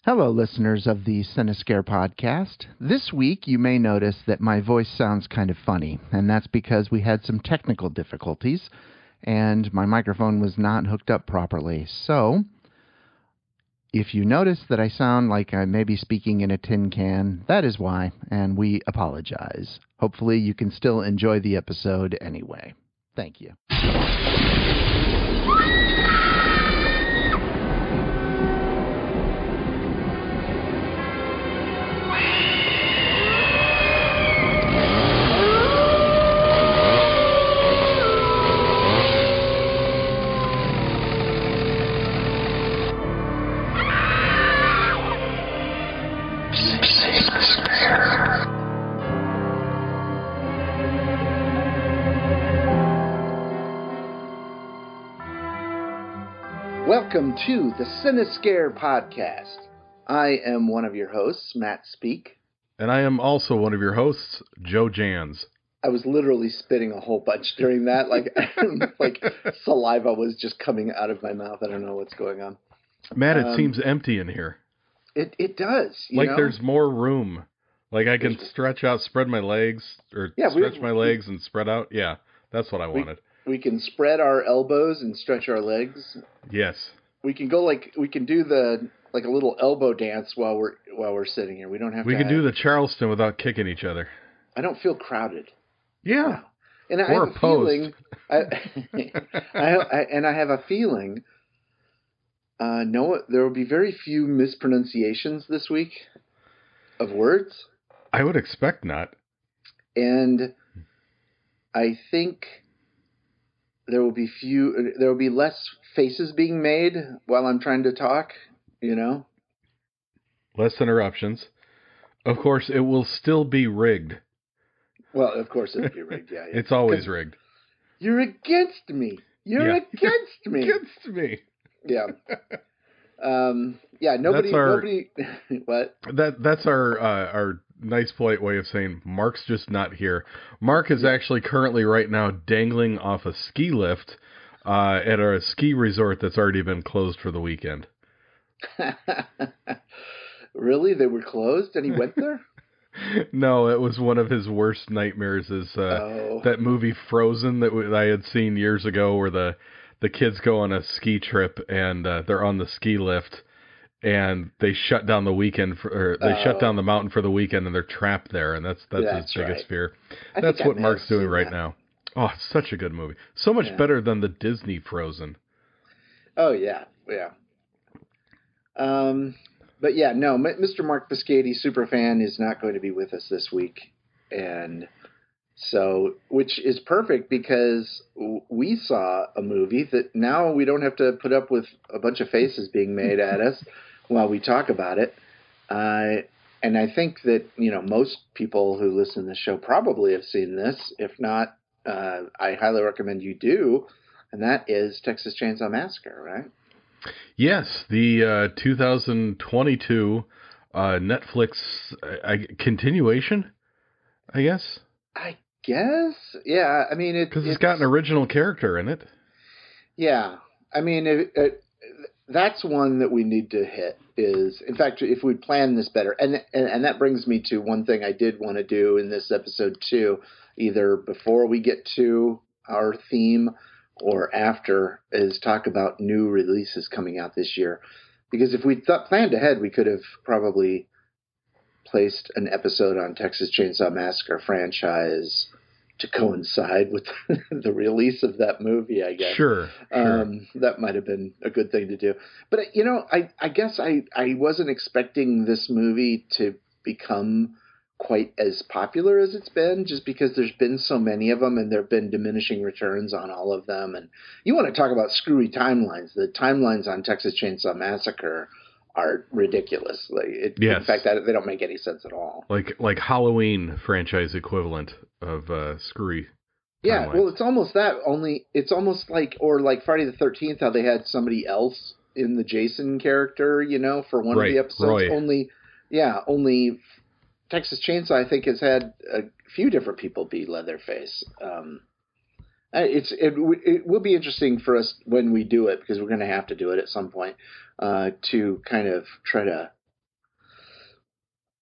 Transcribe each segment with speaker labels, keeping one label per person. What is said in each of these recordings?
Speaker 1: Hello, listeners of the Cinescare podcast. This week, you may notice that my voice sounds kind of funny, and that's because we had some technical difficulties, and my microphone was not hooked up properly. So, if you notice that I sound like I may be speaking in a tin can, that is why, and we apologize. Hopefully, you can still enjoy the episode anyway. Thank you. Welcome to the Cinescare podcast. I am one of your hosts, Matt Speak.
Speaker 2: And I am also one of your hosts, Joe Jans.
Speaker 1: I was literally spitting a whole bunch during that. Like saliva was just coming out of my mouth. I don't know what's going on.
Speaker 2: Matt, it seems empty in here.
Speaker 1: It does.
Speaker 2: Like there's more room. Like I can stretch out, spread my legs, or stretch my legs and spread out. Yeah, that's what I wanted.
Speaker 1: We can spread our elbows and stretch our legs.
Speaker 2: Yes.
Speaker 1: We can go we can do a little elbow dance while we're sitting here. We don't have to.
Speaker 2: We can do the Charleston without kicking each other.
Speaker 1: I don't feel crowded.
Speaker 2: Yeah.
Speaker 1: And I have a feeling. I have a feeling. There will be very few mispronunciations this week of words.
Speaker 2: I would expect not.
Speaker 1: And I think there will be less faces being made while I'm trying to talk,
Speaker 2: Less interruptions. Of course, it will still be rigged.
Speaker 1: Well, of course it'll be rigged, yeah.
Speaker 2: It's always rigged.
Speaker 1: You're against me. Against me.
Speaker 2: Against me.
Speaker 1: Yeah. Nobody. What?
Speaker 2: That's our nice, polite way of saying Mark's just not here. Mark is actually currently right now dangling off a ski lift at a ski resort that's already been closed for the weekend.
Speaker 1: Really? They were closed and he went there?
Speaker 2: No, it was one of his worst nightmares is that movie Frozen that I had seen years ago where the kids go on a ski trip and they're on the ski lift and they shut down the shut down the mountain for the weekend and they're trapped there, and that's his biggest fear. That's what Mark's doing right now. Oh, it's such a good movie. So much better than the Disney Frozen.
Speaker 1: Oh, yeah. Yeah. But yeah, no, Mr. Mark Piscati, superfan, is not going to be with us this week. And so, which is perfect because we saw a movie that now we don't have to put up with a bunch of faces being made at us while we talk about it. And I think that, most people who listen to the show probably have seen this. If not, I highly recommend you do. And that is Texas Chainsaw Massacre, right?
Speaker 2: Yes, the 2022 Netflix continuation, I guess.
Speaker 1: I guess, yeah. I mean,
Speaker 2: because it's got an original character in it.
Speaker 1: Yeah, I mean, that's one that we need to hit. In fact, if we plan this better, and that brings me to one thing I did want to do in this episode too, either before we get to our theme or after, is talk about new releases coming out this year. Because if we planned ahead, we could have probably placed an episode on Texas Chainsaw Massacre franchise to coincide with the release of that movie, I guess.
Speaker 2: Sure.
Speaker 1: That might have been a good thing to do. But, I guess I wasn't expecting this movie to become quite as popular as it's been, just because there's been so many of them and there have been diminishing returns on all of them. And you want to talk about screwy timelines. The timelines on Texas Chainsaw Massacre are ridiculous.
Speaker 2: Yes.
Speaker 1: In fact, they don't make any sense at all.
Speaker 2: Like Halloween franchise equivalent of screwy.
Speaker 1: Yeah, well, it's almost that. Only it's almost like Friday the 13th, how they had somebody else in the Jason character, for one of the episodes.
Speaker 2: Roy.
Speaker 1: Only Texas Chainsaw, I think, has had a few different people be Leatherface. It will be interesting for us when we do it, because we're going to have to do it at some point, to kind of try to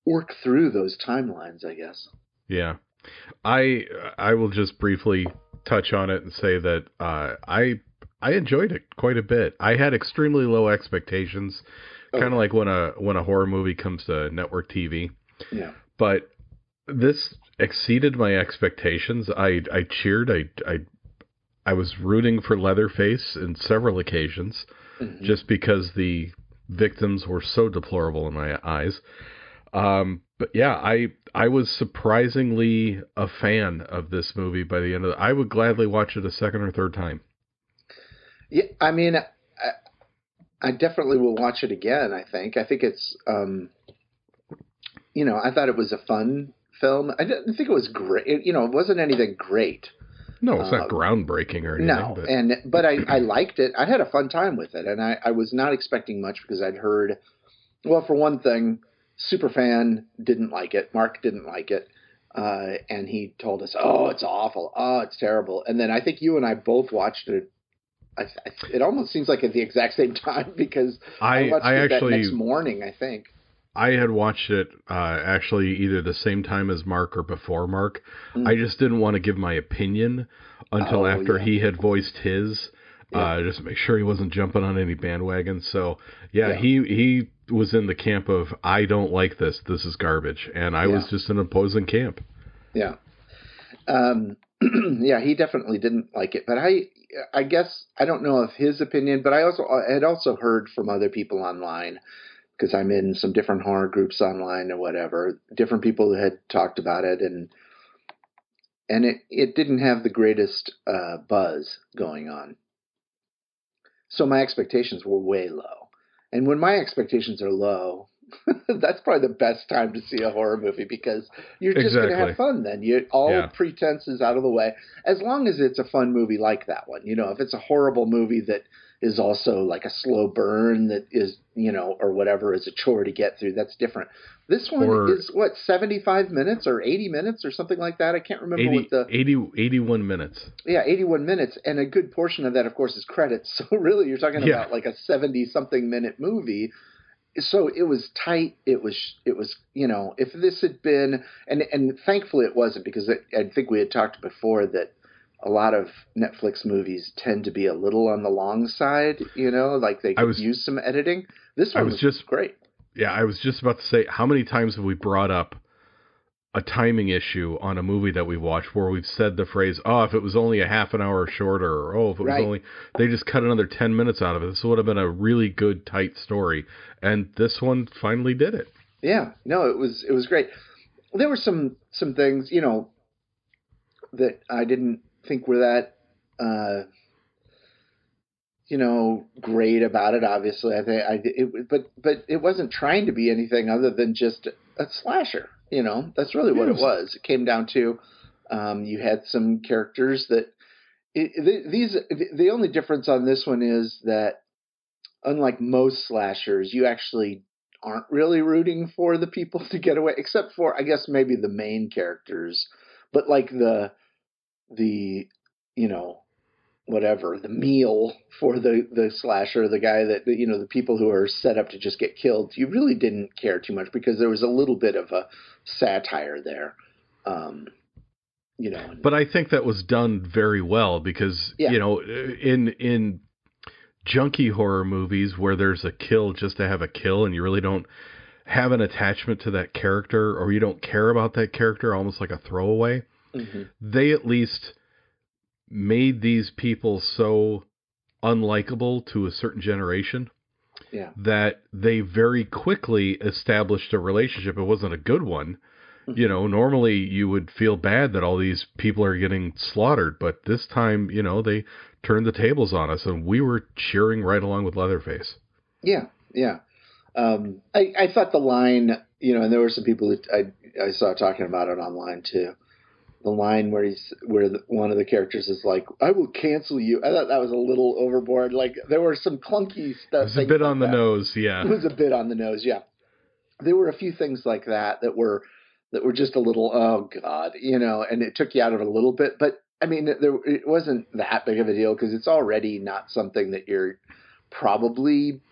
Speaker 1: work through those timelines, I guess.
Speaker 2: Yeah. I will just briefly touch on it and say that I enjoyed it quite a bit. I had extremely low expectations, kind of like when a horror movie comes to network TV.
Speaker 1: Yeah.
Speaker 2: But this exceeded my expectations. I cheered. I was rooting for Leatherface in several occasions, just because the victims were so deplorable in my eyes. But yeah, I was surprisingly a fan of this movie by the end of it. I would gladly watch it a second or third time.
Speaker 1: Yeah, I mean, I definitely will watch it again. I think it's, I thought it was a fun film. I didn't think it was great. It wasn't anything great.
Speaker 2: No, it's not groundbreaking or anything.
Speaker 1: No, but I liked it. I had a fun time with it, and I was not expecting much because I'd heard, well, for one thing, Superfan didn't like it. Mark didn't like it. And he told us, oh, it's awful. Oh, it's terrible. And then I think you and I both watched it. It almost seems like at the exact same time because I watched it that next morning, I think.
Speaker 2: I had watched it actually either the same time as Mark or before Mark. I just didn't want to give my opinion until after he had voiced his, just to make sure he wasn't jumping on any bandwagons. So, he was in the camp of, I don't like this. This is garbage. And I was just in opposing camp.
Speaker 1: Yeah. He definitely didn't like it. But I guess, I don't know of his opinion, but I had also heard from other people online, because I'm in some different horror groups online or whatever. Different people had talked about it, and it didn't have the greatest buzz going on. So my expectations were way low. And when my expectations are low, that's probably the best time to see a horror movie, because you're just going to have fun then. All pretense is out of the way, as long as it's a fun movie like that one. If it's a horrible movie that is also like a slow burn that is, or whatever, is a chore to get through, that's different. This one is, 75 minutes or 80 minutes or something like that? I can't remember
Speaker 2: 81 minutes.
Speaker 1: Yeah, 81 minutes. And a good portion of that, of course, is credits. So really, you're talking about like a 70-something minute movie. So it was tight. It was, if this had been, and thankfully it wasn't, because I think we had talked before that a lot of Netflix movies tend to be a little on the long side, like they could use some editing. This one was just great.
Speaker 2: Yeah, I was just about to say, how many times have we brought up a timing issue on a movie that we watched where we've said the phrase, oh, if it was only a half an hour shorter, or if it was only, they just cut another 10 minutes out of it. This would have been a really good, tight story. And this one finally did it.
Speaker 1: Yeah, no, it was great. There were some things, that I didn't think were that, great about it. Obviously, but it wasn't trying to be anything other than just a slasher. That's really what it was. It came down to, you had some characters that the only difference on this one is that, unlike most slashers, you actually aren't really rooting for the people to get away, except for, I guess, maybe the main characters, but like the whatever, the meal for the slasher, the guy that, the people who are set up to just get killed, you really didn't care too much, because there was a little bit of a satire there.
Speaker 2: But I think that was done very well, because, in junkie horror movies where there's a kill just to have a kill and you really don't have an attachment to that character, or you don't care about that character, almost like a throwaway, they at least made these people so unlikable to a certain generation that they very quickly established a relationship. It wasn't a good one. Normally you would feel bad that all these people are getting slaughtered, but this time, they turned the tables on us and we were cheering right along with Leatherface.
Speaker 1: Yeah. Yeah. I thought the line, and there were some people that I saw talking about it online too. The line where one of the characters is like, "I will cancel you." I thought that was a little overboard. Like, there were some clunky stuff.
Speaker 2: It was a bit on the nose, yeah.
Speaker 1: It was a bit on the nose, yeah. There were a few things like that were just a little, oh God, and it took you out of it a little bit. But I mean, it wasn't that big of a deal, because it's already not something that you're probably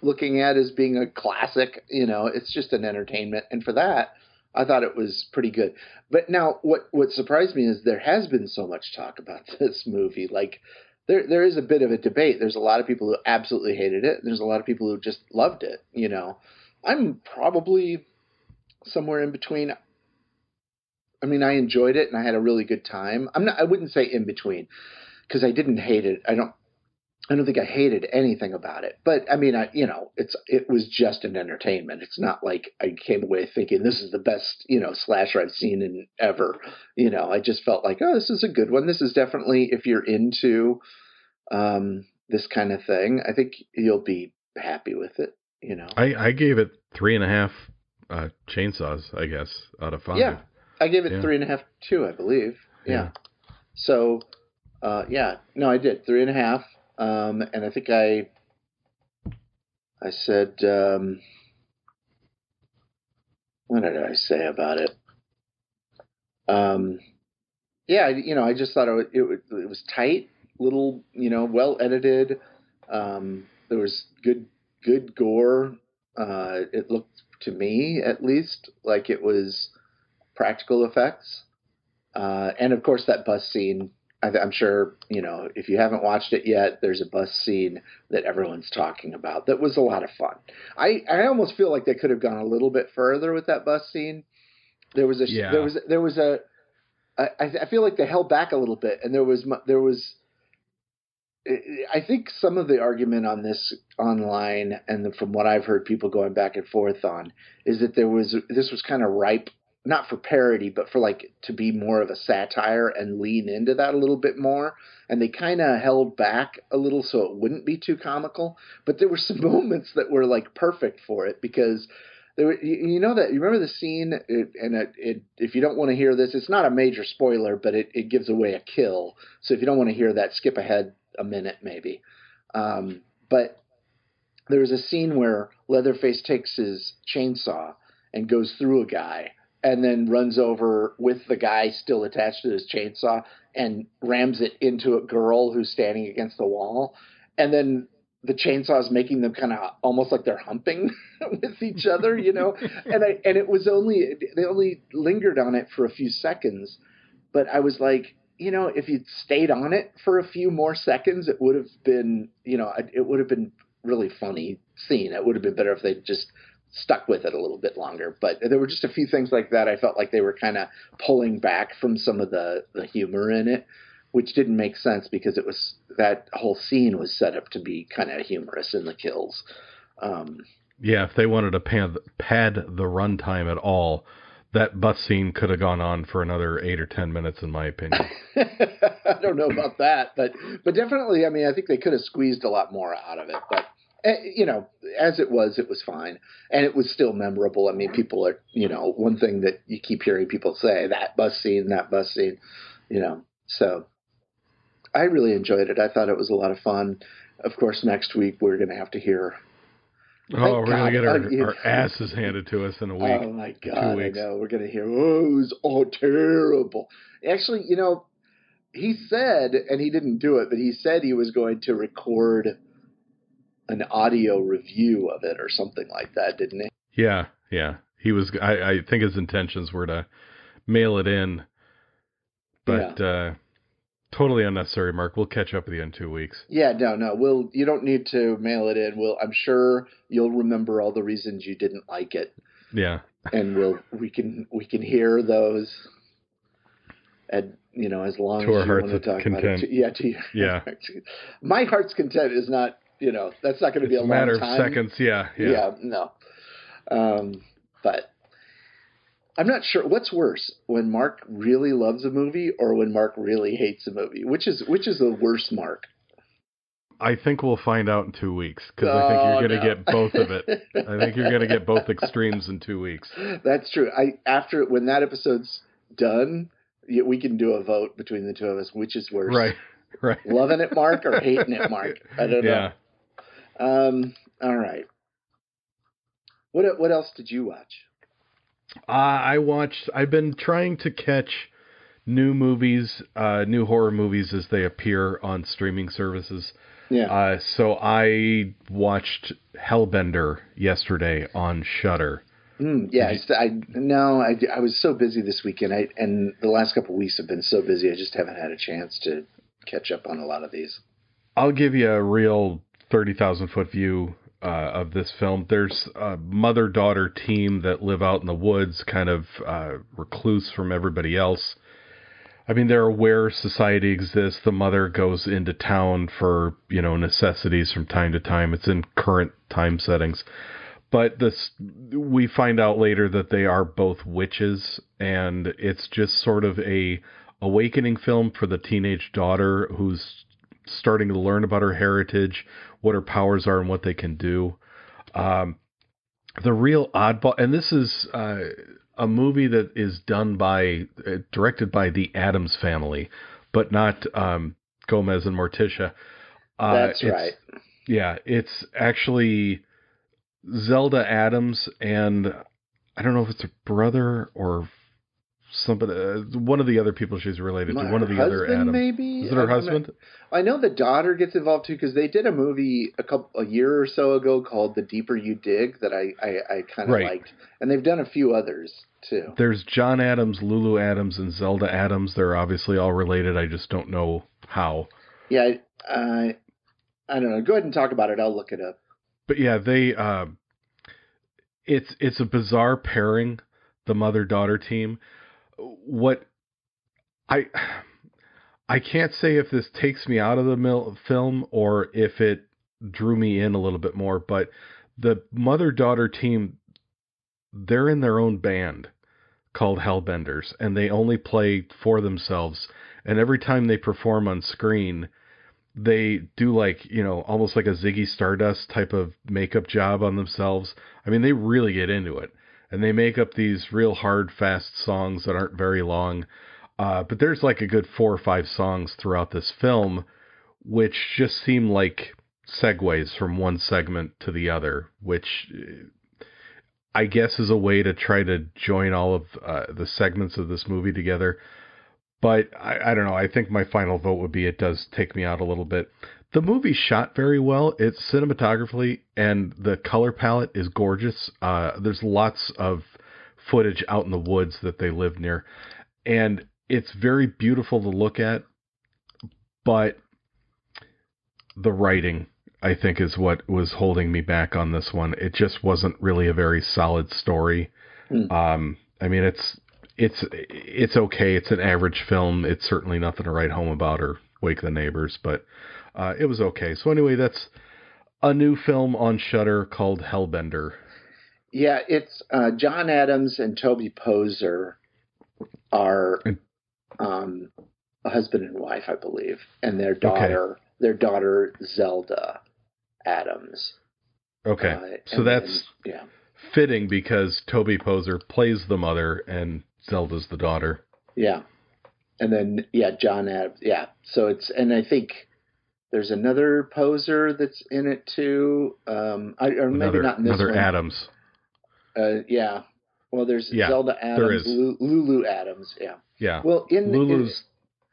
Speaker 1: looking at as being a classic. You know, it's just an entertainment, and for that, I thought it was pretty good. But now, what surprised me is there has been so much talk about this movie. Like, there is a bit of a debate. There's a lot of people who absolutely hated it, and there's a lot of people who just loved it. You know, I'm probably somewhere in between. I mean, I enjoyed it and I had a really good time. I wouldn't say in between, because I didn't hate it. I don't think I hated anything about it. But I mean, it was just an entertainment. It's not like I came away thinking this is the best, slasher I've seen in ever. I just felt like, oh, this is a good one. This is definitely, if you're into this kind of thing, I think you'll be happy with it.
Speaker 2: I gave it 3.5 chainsaws, I guess, out of 5.
Speaker 1: Yeah. I gave it 3.5 too, I believe. Yeah. So, no, I did 3.5. And I think I said, what did I say about it? I just thought it was tight, little, well edited. There was good gore. It looked to me, at least, like it was practical effects. And of course that bus scene, I'm sure, if you haven't watched it yet, there's a bus scene that everyone's talking about that was a lot of fun. I almost feel like they could have gone a little bit further with that bus scene. I feel like they held back a little bit, and there was I think some of the argument on this online, and from what I've heard people going back and forth on, is that this was kind of ripe, not for parody, but for like to be more of a satire and lean into that a little bit more. And they kind of held back a little so it wouldn't be too comical. But there were some moments that were like perfect for it, because there were, you remember the scene, if you don't want to hear this, it's not a major spoiler, but it gives away a kill. So if you don't want to hear that, skip ahead a minute maybe. But there was a scene where Leatherface takes his chainsaw and goes through a guy, and then runs over with the guy still attached to his chainsaw and rams it into a girl who's standing against the wall. And then the chainsaw is making them kind of almost like they're humping with each other, and it was they only lingered on it for a few seconds. But I was like, if you'd stayed on it for a few more seconds, it would have been, it would have been really funny scene. It would have been better if they just stuck with it a little bit longer. But there were just a few things like that. I felt like they were kind of pulling back from some of the humor in it, which didn't make sense because that whole scene was set up to be kind of humorous in the kills.
Speaker 2: If they wanted to pad the runtime at all, that bus scene could have gone on for another 8 or 10 minutes, in my opinion.
Speaker 1: I don't know about that, but definitely, I mean, I think they could have squeezed a lot more out of it. But as it was fine, and it was still memorable. I mean, people are, one thing that you keep hearing people say, that bus scene. So I really enjoyed it. I thought it was a lot of fun. Of course, next week we're going to have to hear.
Speaker 2: Oh, we're going to get our asses handed to us in a week.
Speaker 1: Oh, my God, I know. We're going to hear, it was all terrible. Actually, he said, and he didn't do it, but he said he was going to record an audio review of it or something like that, didn't he?
Speaker 2: Yeah. He was, I think his intentions were to mail it in, but totally unnecessary, Mark. We'll catch up with you in 2 weeks.
Speaker 1: Yeah, no. You don't need to mail it in. I'm sure you'll remember all the reasons you didn't like it.
Speaker 2: Yeah.
Speaker 1: And we can hear those at, as long as you want to talk
Speaker 2: content.
Speaker 1: About it. Yeah. My heart's content is not, that's not going to be a
Speaker 2: matter
Speaker 1: long time.
Speaker 2: Of seconds. Yeah.
Speaker 1: No. But I'm not sure what's worse, when Mark really loves a movie or when Mark really hates a movie. Which is the worst Mark?
Speaker 2: I think we'll find out in 2 weeks, because I think you're going to get both of it. I think you're going to get both extremes in 2 weeks.
Speaker 1: That's true. When that episode's done, we can do a vote between the two of us. Which is worse?
Speaker 2: Right.
Speaker 1: Loving it, Mark, or hating it, Mark? I don't know.
Speaker 2: Yeah.
Speaker 1: All right. What else did you watch?
Speaker 2: I've been trying to catch new movies, new horror movies as they appear on streaming services.
Speaker 1: Yeah.
Speaker 2: So I watched Hellbender yesterday on Shudder.
Speaker 1: Yeah, I was so busy this weekend. And the last couple of weeks have been so busy. I just haven't had a chance to catch up on a lot of these.
Speaker 2: I'll give you a real 30,000-foot view of this film. There's a mother-daughter team that live out in the woods, kind of recluse from everybody else. I mean, they're aware society exists. The mother goes into town for, necessities from time to time. It's in current time settings. But we find out later that they are both witches, and it's just sort of a awakening film for the teenage daughter who's starting to learn about her heritage, what her powers are, and what they can do. The real oddball, and this is a movie that is directed by the Addams family, but not Gomez and Morticia.
Speaker 1: That's right.
Speaker 2: Yeah, it's actually Zelda Addams, and I don't know if it's a brother or somebody, one of the other people she's related to, one of the other Addams.
Speaker 1: Maybe
Speaker 2: is it her husband?
Speaker 1: I know the daughter gets involved too, because they did a movie a year or so ago called The Deeper You Dig that I kind of liked, and they've done a few others too.
Speaker 2: There's John Adams, Lulu Adams, and Zelda Adams. They're obviously all related. I just don't know how.
Speaker 1: Yeah, I don't know. Go ahead and talk about it. I'll look it up.
Speaker 2: But yeah, it's a bizarre pairing, the mother-daughter team. What I can't say if this takes me out of the film or if it drew me in a little bit more, but the mother-daughter team, they're in their own band called Hellbenders, and they only play for themselves. And every time they perform on screen, they do almost like a Ziggy Stardust type of makeup job on themselves. I mean, they really get into it. And they make up these real hard, fast songs that aren't very long. But there's like a good 4 or 5 songs throughout this film, which just seem like segues from one segment to the other, which I guess is a way to try to join all of the segments of this movie together. But I don't know. I think my final vote would be it does take me out a little bit. The movie's shot very well. It's cinematographically, and the color palette is gorgeous. There's lots of footage out in the woods that they live near. And it's very beautiful to look at. But the writing, I think, is what was holding me back on this one. It just wasn't really a very solid story. I mean, it's okay. It's an average film. It's certainly nothing to write home about or wake the neighbors, but it was okay. So anyway, that's a new film on Shudder called Hellbender.
Speaker 1: Yeah, it's John Adams and Toby Poser are a husband and wife, I believe, and their daughter Zelda Adams.
Speaker 2: Okay, so that's fitting because Toby Poser plays the mother and Zelda's the daughter.
Speaker 1: Yeah. And then, John Adams. Yeah. So and I think there's another Poser that's in it too. Maybe not in this one.
Speaker 2: Another Adams.
Speaker 1: Yeah. Well, there's Zelda Adams. There is. Lulu Adams. Yeah.
Speaker 2: Yeah.
Speaker 1: Well,
Speaker 2: Lulu's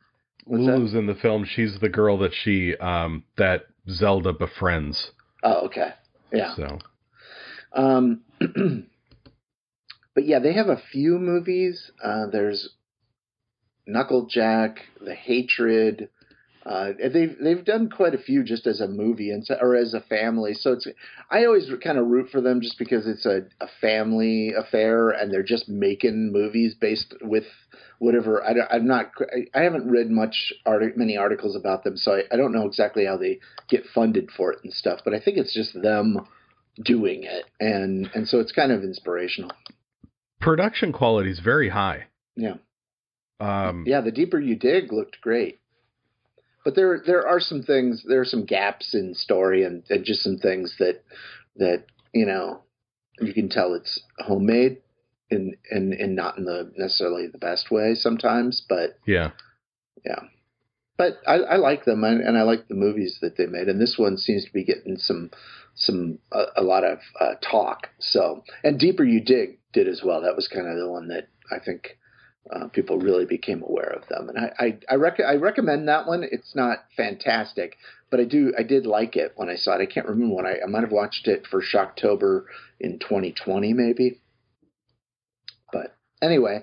Speaker 2: in the film. She's the girl that that Zelda befriends.
Speaker 1: Oh, okay. Yeah.
Speaker 2: So.
Speaker 1: But yeah, they have a few movies. There's Knucklejack, The Hatred. They've done quite a few just as a movie or as a family. So I always kind of root for them just because it's a family affair and they're just making movies based with whatever. I haven't read many articles about them, so I don't know exactly how they get funded for it and stuff. But I think it's just them doing it, and so it's kind of inspirational.
Speaker 2: Production quality is very high.
Speaker 1: Yeah. The Deeper You Dig looked great. But there are some things, there are some gaps in story and just some things that you can tell it's homemade and not in the necessarily the best way sometimes, but yeah. But I like them and I like the movies that they made, and this one seems to be getting a lot of talk. So, and Deeper You Dig did as well. That was kind of the one that I think people really became aware of them. And I recommend that one. It's not fantastic, but I did like it when I saw it. I can't remember when I might have watched it for Shocktober in 2020 maybe. But anyway,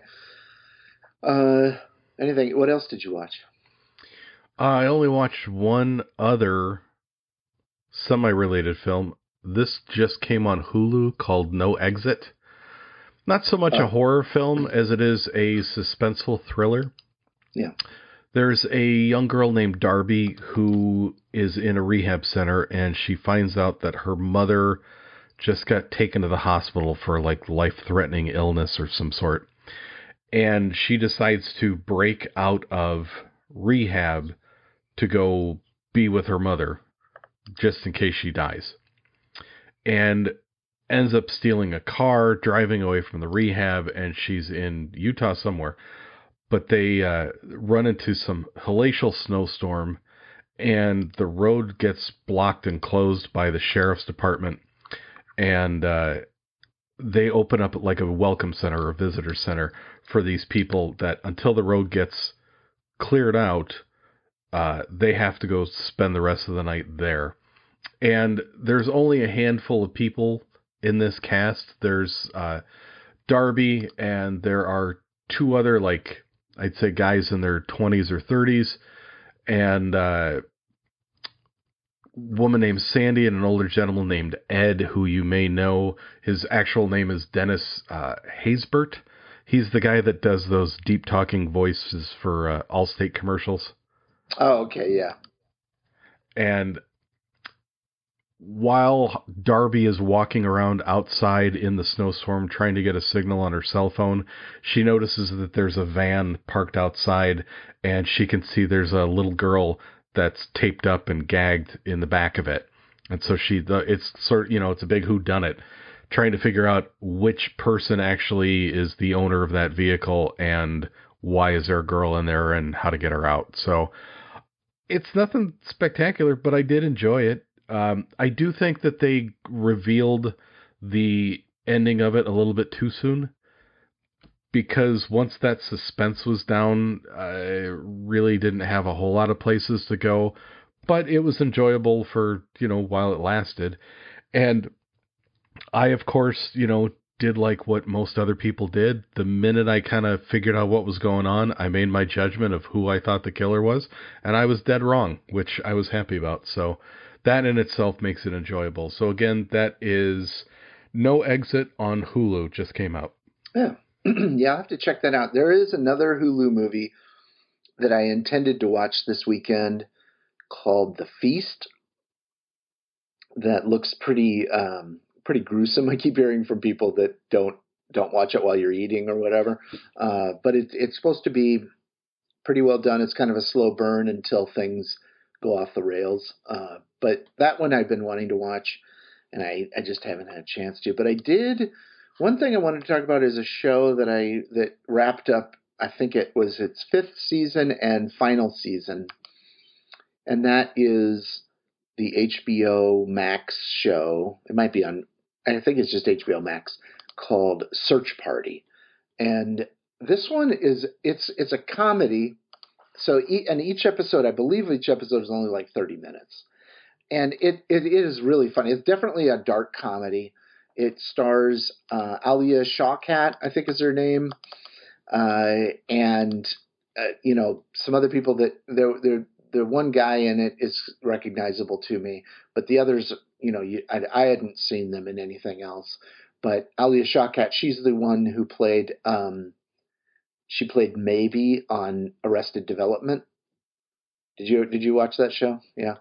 Speaker 1: anything? What else did you watch?
Speaker 2: I only watched one other semi-related film. This just came on Hulu called No Exit. Not so much a horror film as it is a suspenseful thriller.
Speaker 1: Yeah.
Speaker 2: There's a young girl named Darby who is in a rehab center, and she finds out that her mother just got taken to the hospital for like life-threatening illness or some sort. And she decides to break out of rehab to go be with her mother just in case she dies. And ends up stealing a car, driving away from the rehab, and she's in Utah somewhere. But they run into some hellacious snowstorm, and the road gets blocked and closed by the sheriff's department. And they open up like a welcome center or a visitor center for these people that until the road gets cleared out, they have to go spend the rest of the night there. And there's only a handful of people in this cast. There's Darby, and there are two other, like, I'd say guys in their 20s or 30s, and a woman named Sandy and an older gentleman named Ed, who you may know. His actual name is Dennis Haysbert. He's the guy that does those deep talking voices for Allstate commercials.
Speaker 1: Oh, okay, yeah.
Speaker 2: And while Darby is walking around outside in the snowstorm trying to get a signal on her cell phone, she notices that there's a van parked outside, and she can see there's a little girl that's taped up and gagged in the back of it. And so it's sort of, it's a big whodunit, trying to figure out which person actually is the owner of that vehicle and why is there a girl in there and how to get her out. So it's nothing spectacular, but I did enjoy it. I do think that they revealed the ending of it a little bit too soon, because once that suspense was down, I really didn't have a whole lot of places to go, but it was enjoyable for, while it lasted. And I, of course, did like what most other people did. The minute I kind of figured out what was going on, I made my judgment of who I thought the killer was, and I was dead wrong, which I was happy about. So that in itself makes it enjoyable. So again, that is No Exit on Hulu, just came out.
Speaker 1: Yeah. Yeah, I'll have to check that out. There is another Hulu movie that I intended to watch this weekend called The Feast that looks pretty gruesome. I keep hearing from people that don't watch it while you're eating or whatever. But it's supposed to be pretty well done. It's kind of a slow burn until things go off the rails. But that one I've been wanting to watch, and I just haven't had a chance to. But I did. One thing I wanted to talk about is a show that wrapped up. I think it was its 5th season and final season, and that is the HBO Max show. It might be on. I think it's just HBO Max, called Search Party, and this one is it's a comedy. So each episode, I believe each episode is only like 30 minutes. And it is really funny. It's definitely a dark comedy. It stars Alia Shawkat, I think is her name. And some other people that the one guy in it is recognizable to me, but the others, I hadn't seen them in anything else. But Alia Shawkat, she's the one who played, she played Maybe on Arrested Development. Did you watch that show? Yeah.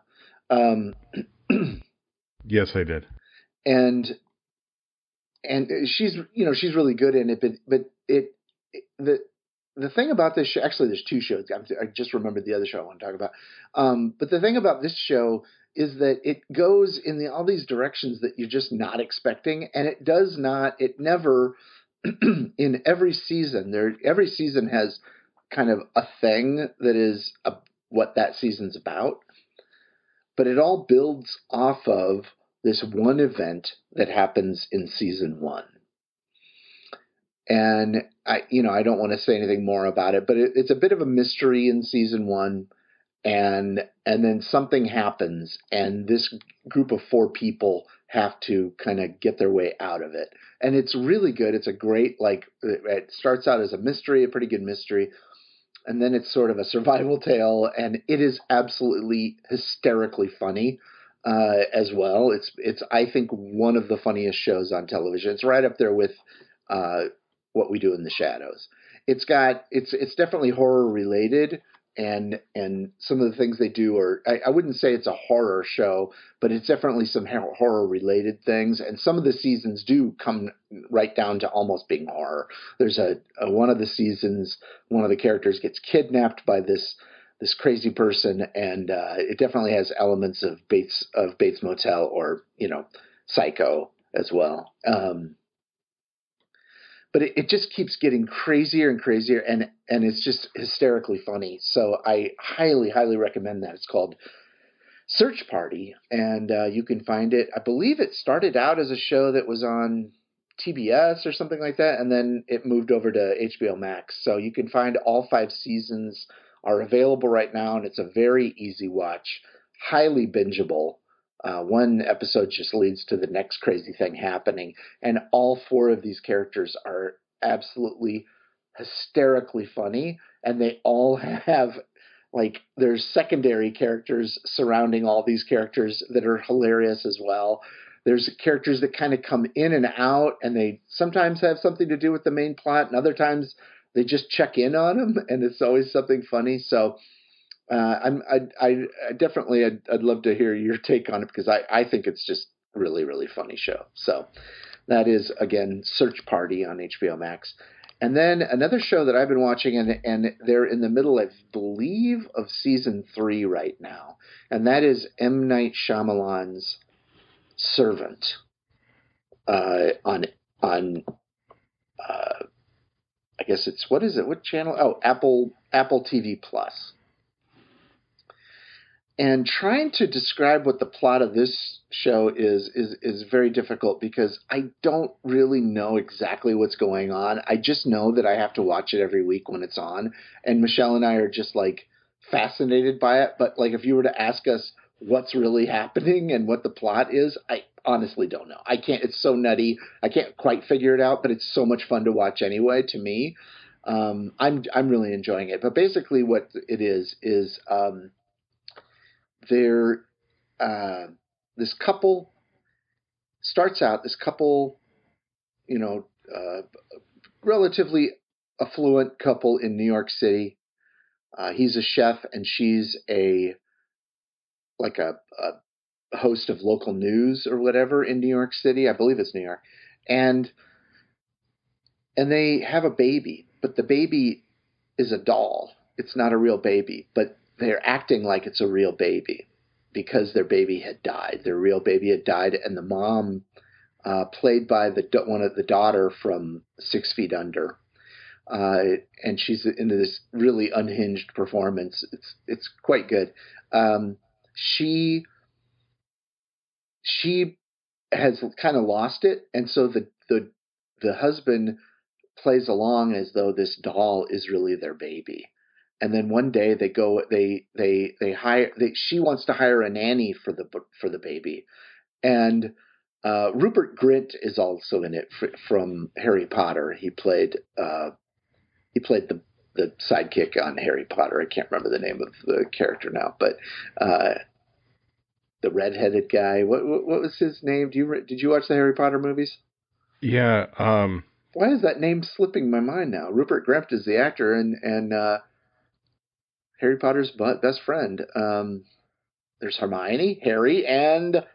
Speaker 2: Yes, I did.
Speaker 1: And she's really good in it, but the thing about this show, actually there's 2 shows. I just remembered the other show I want to talk about. But the thing about this show is that it goes in all these directions that you're just not expecting, and it never in every season every season has kind of a thing that is what that season's about, but it all builds off of this one event that happens in season 1. and I don't want to say anything more about it, but it's a bit of a mystery in season 1, and then something happens, and this group of 4 people have to kind of get their way out of it. And it's really good. It's a great, like, it starts out as a mystery, a pretty good mystery, and then it's sort of a survival tale, and it is absolutely hysterically funny as well. It's I think one of the funniest shows on television. It's right up there with What We Do in the Shadows. It's definitely horror related, and some of the things they do are, I wouldn't say it's a horror show, but it's definitely some horror related things, and some of the seasons do come right down to almost being horror. There's a one of the seasons, one of the characters gets kidnapped by this crazy person, and it definitely has elements of Bates Motel, or Psycho as well. But it just keeps getting crazier and crazier, and it's just hysterically funny. So I highly, highly recommend that. It's called Search Party, and you can find it. I believe it started out as a show that was on TBS or something like that, and then it moved over to HBO Max. So you can find all 5 seasons are available right now, and it's a very easy watch, highly bingeable. One episode just leads to the next crazy thing happening, and all 4 of these characters are absolutely hysterically funny, and they all have, like, there's secondary characters surrounding all these characters that are hilarious as well. There's characters that kind of come in and out, and they sometimes have something to do with the main plot, and other times they just check in on them, and it's always something funny. So I definitely, I'd love to hear your take on it, because I think it's just really, really funny show. So that is, again, Search Party on HBO Max. And then another show that I've been watching, and they're in the middle, I believe, of season 3 right now, and that is M. Night Shyamalan's Servant on I guess it's, what is it? What channel? Oh, Apple TV Plus. And trying to describe what the plot of this show is very difficult, because I don't really know exactly what's going on. I just know that I have to watch it every week when it's on, and Michelle and I are just, like, fascinated by it. But, like, if you were to ask us what's really happening and what the plot is, I honestly don't know. I can't. It's so nutty. I can't quite figure it out, but it's so much fun to watch anyway. To me, I'm really enjoying it. But basically, what it is there, this couple starts out, relatively affluent couple in New York City. He's a chef, and she's a host of local news or whatever in New York City. I believe it's New York. And they have a baby, but the baby is a doll. It's not a real baby, but they're acting like it's a real baby, because their baby had died. Their real baby had died, and the mom, played by one of the daughter from 6 Feet Under, and she's into this really unhinged performance. It's quite good. She has kind of lost it, and so the husband plays along as though this doll is really their baby. And then one day she wants to hire a nanny for the baby. And Rupert Grint is also in it from Harry Potter. He played the sidekick on Harry Potter. I can't remember the name of the character now, but the redheaded guy. What was his name? Did you watch the Harry Potter movies?
Speaker 2: Yeah.
Speaker 1: Why is that name slipping my mind now? Rupert Grint is the actor, and Harry Potter's best friend. There's Hermione, Harry, and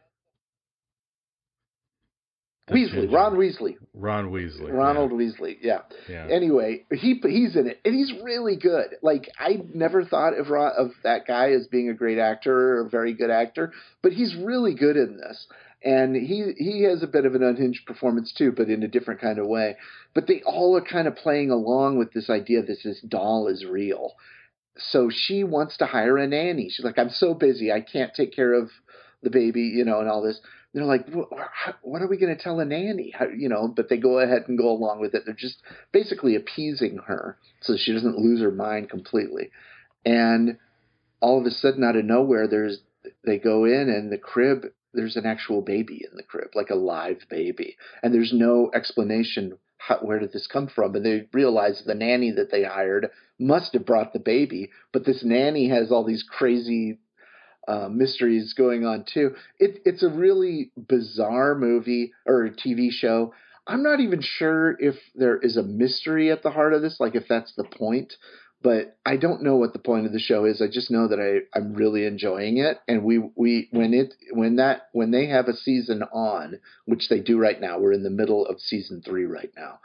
Speaker 1: Weasley. Ron Weasley. Ronald Weasley. Yeah. Anyway, he's in it, and he's really good. Like, I never thought of that guy as being a great actor or a very good actor, but he's really good in this. And he has a bit of an unhinged performance too, but in a different kind of way. But they all are kind of playing along with this idea that this doll is real. So she wants to hire a nanny. She's like, I'm so busy, I can't take care of the baby, you know, and all this. They're like, what are we going to tell a nanny? How, you know, but they go ahead and go along with it. They're just basically appeasing her so she doesn't lose her mind completely. And all of a sudden, out of nowhere, they go in and the crib, there's an actual baby in the crib, like a live baby. And there's no explanation, where did this come from? And they realize the nanny that they hired must have brought the baby, but this nanny has all these crazy mysteries going on too. It's a really bizarre movie or a TV show. I'm not even sure if there is a mystery at the heart of this, like if that's the point. But I don't know what the point of the show is. I just know that I'm really enjoying it. And when they have a season on, which they do right now, we're in the middle of season 3 right now.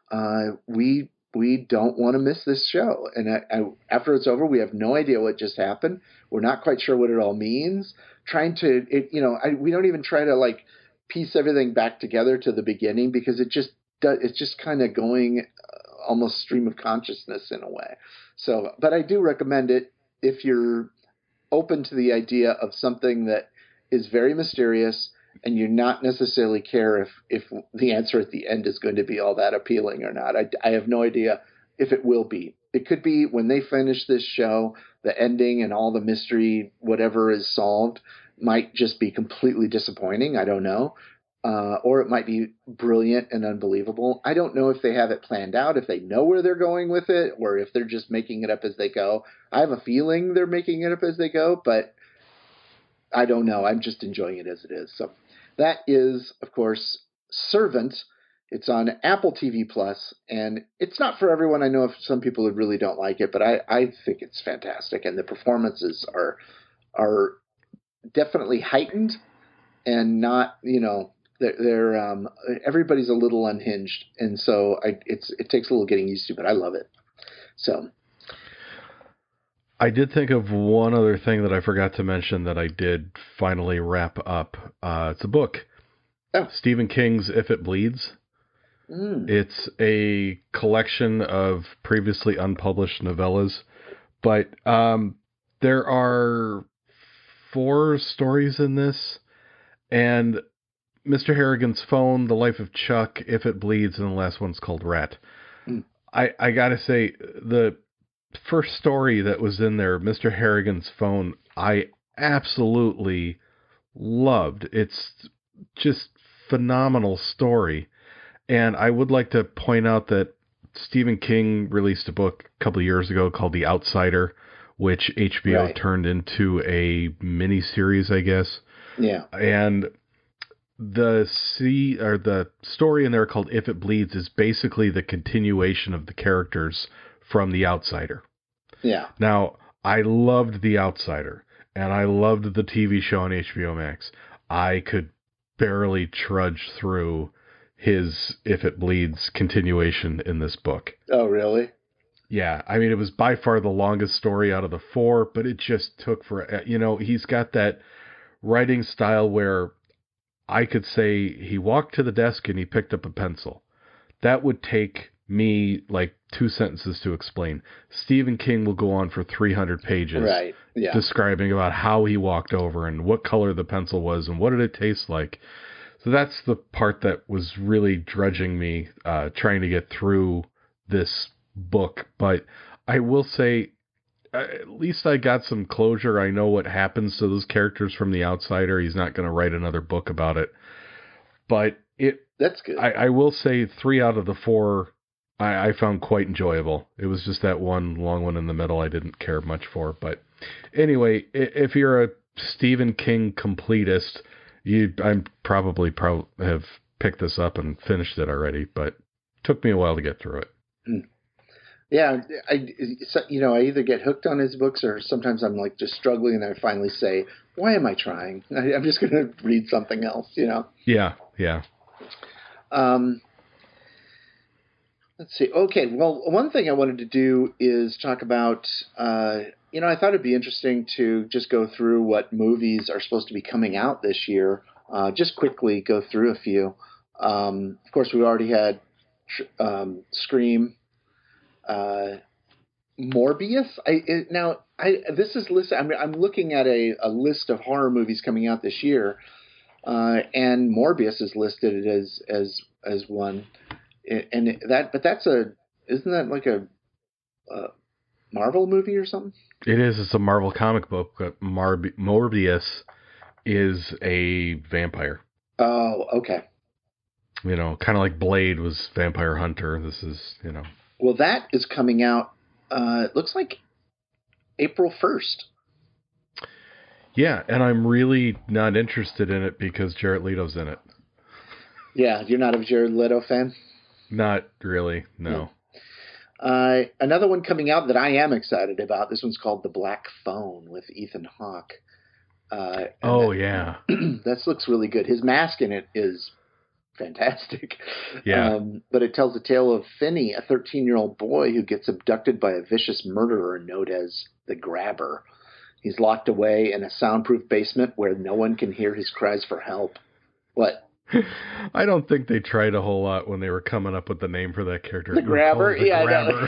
Speaker 1: We don't want to miss this show. And after it's over, we have no idea what just happened. We're not quite sure what it all means. We don't even try to like piece everything back together to the beginning because it's just kind of going almost stream of consciousness in a way. So, but I do recommend it if you're open to the idea of something that is very mysterious and you not necessarily care if the answer at the end is going to be all that appealing or not. I have no idea if it will be. It could be when they finish this show, the ending and all the mystery, whatever is solved, might just be completely disappointing. I don't know. Or it might be brilliant and unbelievable. I don't know if they have it planned out, if they know where they're going with it, or if they're just making it up as they go. I have a feeling they're making it up as they go, but I don't know. I'm just enjoying it as it is. So that is, of course, Servant. It's on Apple TV Plus, and it's not for everyone. I know some people who really don't like it, but I think it's fantastic, and the performances are definitely heightened and not, you know, they're everybody's a little unhinged, and so it takes a little getting used to, but I love it. So
Speaker 2: I did think of one other thing that I forgot to mention that I did finally wrap up. It's a book.
Speaker 1: Oh.
Speaker 2: Stephen King's If It Bleeds. It's a collection of previously unpublished novellas, but there are 4 stories in this, and Mr. Harrigan's Phone, The Life of Chuck, If It Bleeds, and the last one's called Rat. I gotta say, the first story that was in there, Mr. Harrigan's Phone, I absolutely loved. It's just phenomenal story. And I would like to point out that Stephen King released a book a couple of years ago called The Outsider, which HBO turned into a mini-series, I guess.
Speaker 1: Yeah.
Speaker 2: And the story in there called If It Bleeds is basically the continuation of the characters from The Outsider.
Speaker 1: Yeah.
Speaker 2: Now, I loved The Outsider, and I loved the TV show on HBO Max. I could barely trudge through his If It Bleeds continuation in this book.
Speaker 1: Oh, really?
Speaker 2: Yeah. I mean, it was by far the longest story out of the 4, but it just took he's got that writing style where I could say he walked to the desk and he picked up a pencil. That would take me like 2 sentences to explain. Stephen King will go on for 300 pages describing about how he walked over and what color the pencil was and what did it taste like. So that's the part that was really drudging me trying to get through this book. But I will say, at least I got some closure. I know what happens to those characters from The Outsider. He's not going to write another book about it. But
Speaker 1: that's good.
Speaker 2: I will say 3 out of the 4 I found quite enjoyable. It was just that one long one in the middle I didn't care much for. But anyway, if you're a Stephen King completist, I'm probably have picked this up and finished it already, but it took me a while to get through it.
Speaker 1: Yeah, I either get hooked on his books or sometimes I'm like just struggling and I finally say, why am I trying? I'm just going to read something else, you know?
Speaker 2: Yeah.
Speaker 1: Let's see. Okay, well, one thing I wanted to do is talk about, I thought it'd be interesting to just go through what movies are supposed to be coming out this year. Just quickly go through a few. Of course, we already had Scream. Morbius. This is list. I'm looking at a list of horror movies coming out this year, and Morbius is listed as one. And isn't that like a Marvel movie or something?
Speaker 2: It is. It's a Marvel comic book, but Morbius is a vampire.
Speaker 1: Oh, okay.
Speaker 2: Kind of like Blade was Vampire Hunter. This is,
Speaker 1: Well, that is coming out. It looks like April 1st.
Speaker 2: Yeah, and I'm really not interested in it because Jared Leto's in it.
Speaker 1: Yeah, you're not a Jared Leto fan?
Speaker 2: Not really, no.
Speaker 1: Another one coming out that I am excited about. This one's called The Black Phone with Ethan Hawke.
Speaker 2: Yeah.
Speaker 1: That looks really good. His mask in it is fantastic.
Speaker 2: Yeah.
Speaker 1: But it tells the tale of Finney, a 13-year-old boy who gets abducted by a vicious murderer known as the Grabber. He's locked away in a soundproof basement where no one can hear his cries for help. What?
Speaker 2: I don't think they tried a whole lot when they were coming up with the name for that character.
Speaker 1: The Grabber?
Speaker 2: The Grabber.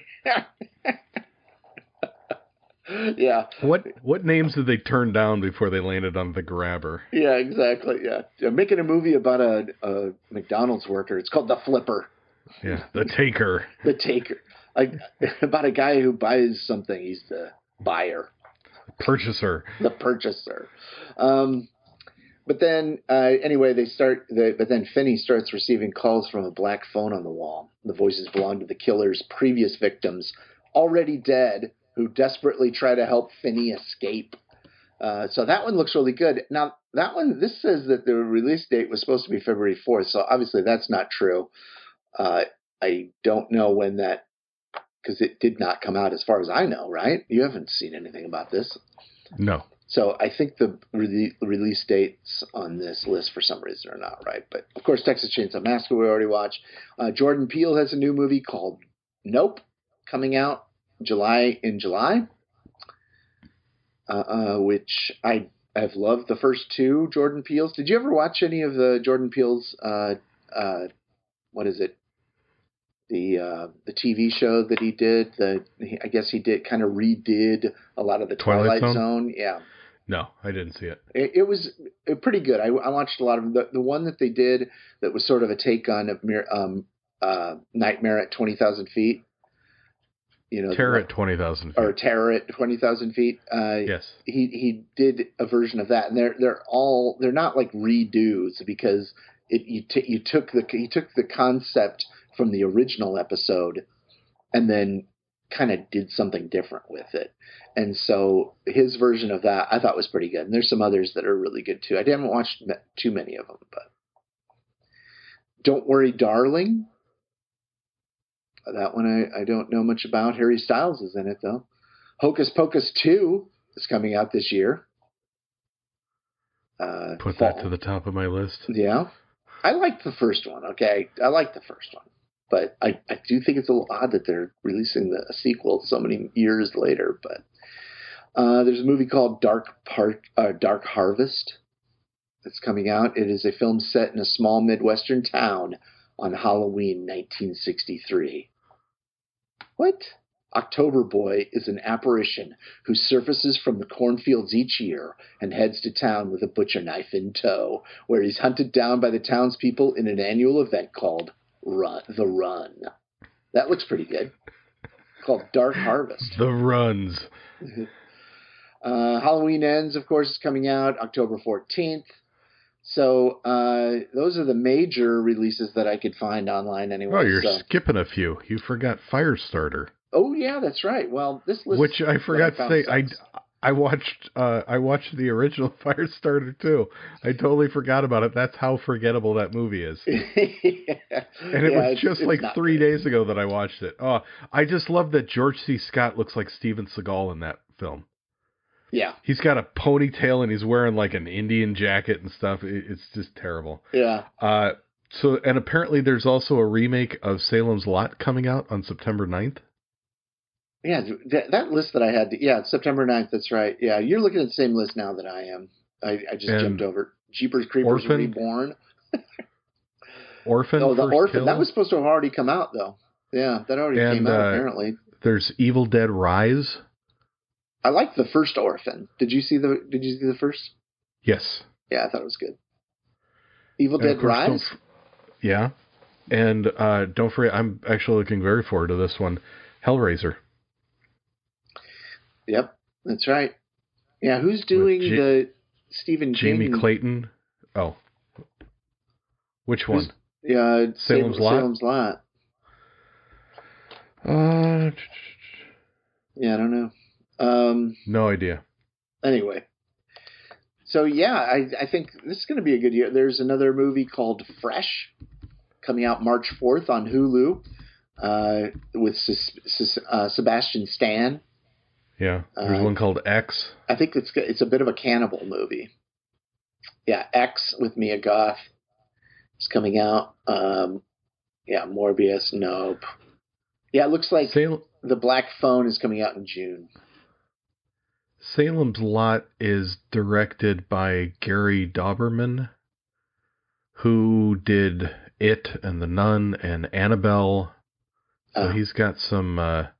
Speaker 1: Yeah.
Speaker 2: What names did they turn down before they landed on the Grabber?
Speaker 1: Yeah, exactly. Yeah. They're making a movie about a McDonald's worker. It's called The Flipper.
Speaker 2: Yeah, The Taker.
Speaker 1: The Taker. About a guy who buys something. He's the buyer.
Speaker 2: Purchaser.
Speaker 1: The purchaser. But then, anyway, but then Finney starts receiving calls from a black phone on the wall. The voices belong to the killer's previous victims, already dead, who desperately try to help Finney escape. So that one looks really good. Now, this says that the release date was supposed to be February 4th, so obviously that's not true. I don't know when that, because it did not come out as far as I know, right? You haven't seen anything about this.
Speaker 2: No.
Speaker 1: So I think the release dates on this list for some reason are not right. But, of course, Texas Chainsaw Massacre we already watched. Jordan Peele has a new movie called Nope coming out in July, which I've loved the first two Jordan Peele's. Did you ever watch any of the Jordan Peele's, what is it? The TV show that he did, I guess he redid a lot of the Twilight Zone. Yeah.
Speaker 2: No, I didn't see it.
Speaker 1: It was pretty good. I watched a lot of them. The one that they did that was sort of a take on Nightmare at 20,000 Feet.
Speaker 2: Terror at 20,000 feet.
Speaker 1: Or Terror at 20,000 feet.
Speaker 2: Yes.
Speaker 1: He did a version of that, and they're not like redos because he took the concept from the original episode and then kind of did something different with it. And so his version of that I thought was pretty good. And there's some others that are really good too. I haven't watched too many of them, but Don't Worry, Darling. That one I don't know much about. Harry Styles is in it though. Hocus Pocus 2 is coming out this year.
Speaker 2: Put that to the top of my list.
Speaker 1: Yeah. I liked the first one, okay? I liked the first one. But I do think it's a little odd that they're releasing a sequel so many years later. But there's a movie called Dark Harvest that's coming out. It is a film set in a small Midwestern town on Halloween 1963. What? October Boy is an apparition who surfaces from the cornfields each year and heads to town with a butcher knife in tow, where he's hunted down by the townspeople in an annual event called The Run. That looks pretty good. Called Dark Harvest.
Speaker 2: The Runs.
Speaker 1: Halloween Ends, of course, is coming out October 14th. So those are the major releases that I could find online anyway.
Speaker 2: Oh, you're skipping a few. You forgot Firestarter.
Speaker 1: Oh yeah, that's right. Well, this list,
Speaker 2: which I forgot to say, I watched the original Firestarter too. I totally forgot about it. That's how forgettable that movie is. Yeah. And it was just like 3 days ago that I watched it. Oh, I just love that George C. Scott looks like Steven Seagal in that film.
Speaker 1: Yeah.
Speaker 2: He's got a ponytail and he's wearing like an Indian jacket and stuff. It's just terrible.
Speaker 1: Yeah.
Speaker 2: So, and apparently there's also a remake of Salem's Lot coming out on September 9th.
Speaker 1: Yeah, that list that I had, September 9th, that's right. Yeah, you're looking at the same list now that I am. I just jumped over. Jeepers Creepers Reborn.
Speaker 2: Orphan.
Speaker 1: Oh, the Orphan. Kill. That was supposed to have already come out, though. Yeah, that already came out, apparently.
Speaker 2: There's Evil Dead Rise.
Speaker 1: I like the first Orphan. Did you see the first?
Speaker 2: Yes.
Speaker 1: Yeah, I thought it was good. Evil Dead Rise?
Speaker 2: Yeah. And don't forget, I'm actually looking very forward to this one, Hellraiser.
Speaker 1: Yep, that's right. Yeah, who's doing the Stephen King?
Speaker 2: Jamie Clayton. Oh. Which one?
Speaker 1: Yeah,
Speaker 2: Salem's Lot?
Speaker 1: Salem's Lot. Yeah, I don't know.
Speaker 2: No idea.
Speaker 1: Anyway. So, yeah, I think this is going to be a good year. There's another movie called Fresh coming out March 4th on Hulu with Sebastian Stan.
Speaker 2: Yeah, there's one called X.
Speaker 1: I think it's a bit of a cannibal movie. Yeah, X with Mia Goth is coming out. Yeah, Morbius, nope. Yeah, it looks like The Black Phone is coming out in June.
Speaker 2: Salem's Lot is directed by Gary Dauberman, who did It and The Nun and Annabelle. So he's got some...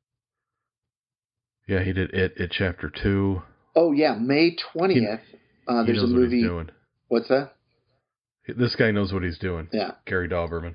Speaker 2: yeah, he did It Chapter 2.
Speaker 1: Oh, yeah, May 20th. There's a movie...
Speaker 2: What he's doing.
Speaker 1: What's that?
Speaker 2: This guy knows what he's doing.
Speaker 1: Yeah.
Speaker 2: Gary Dauberman.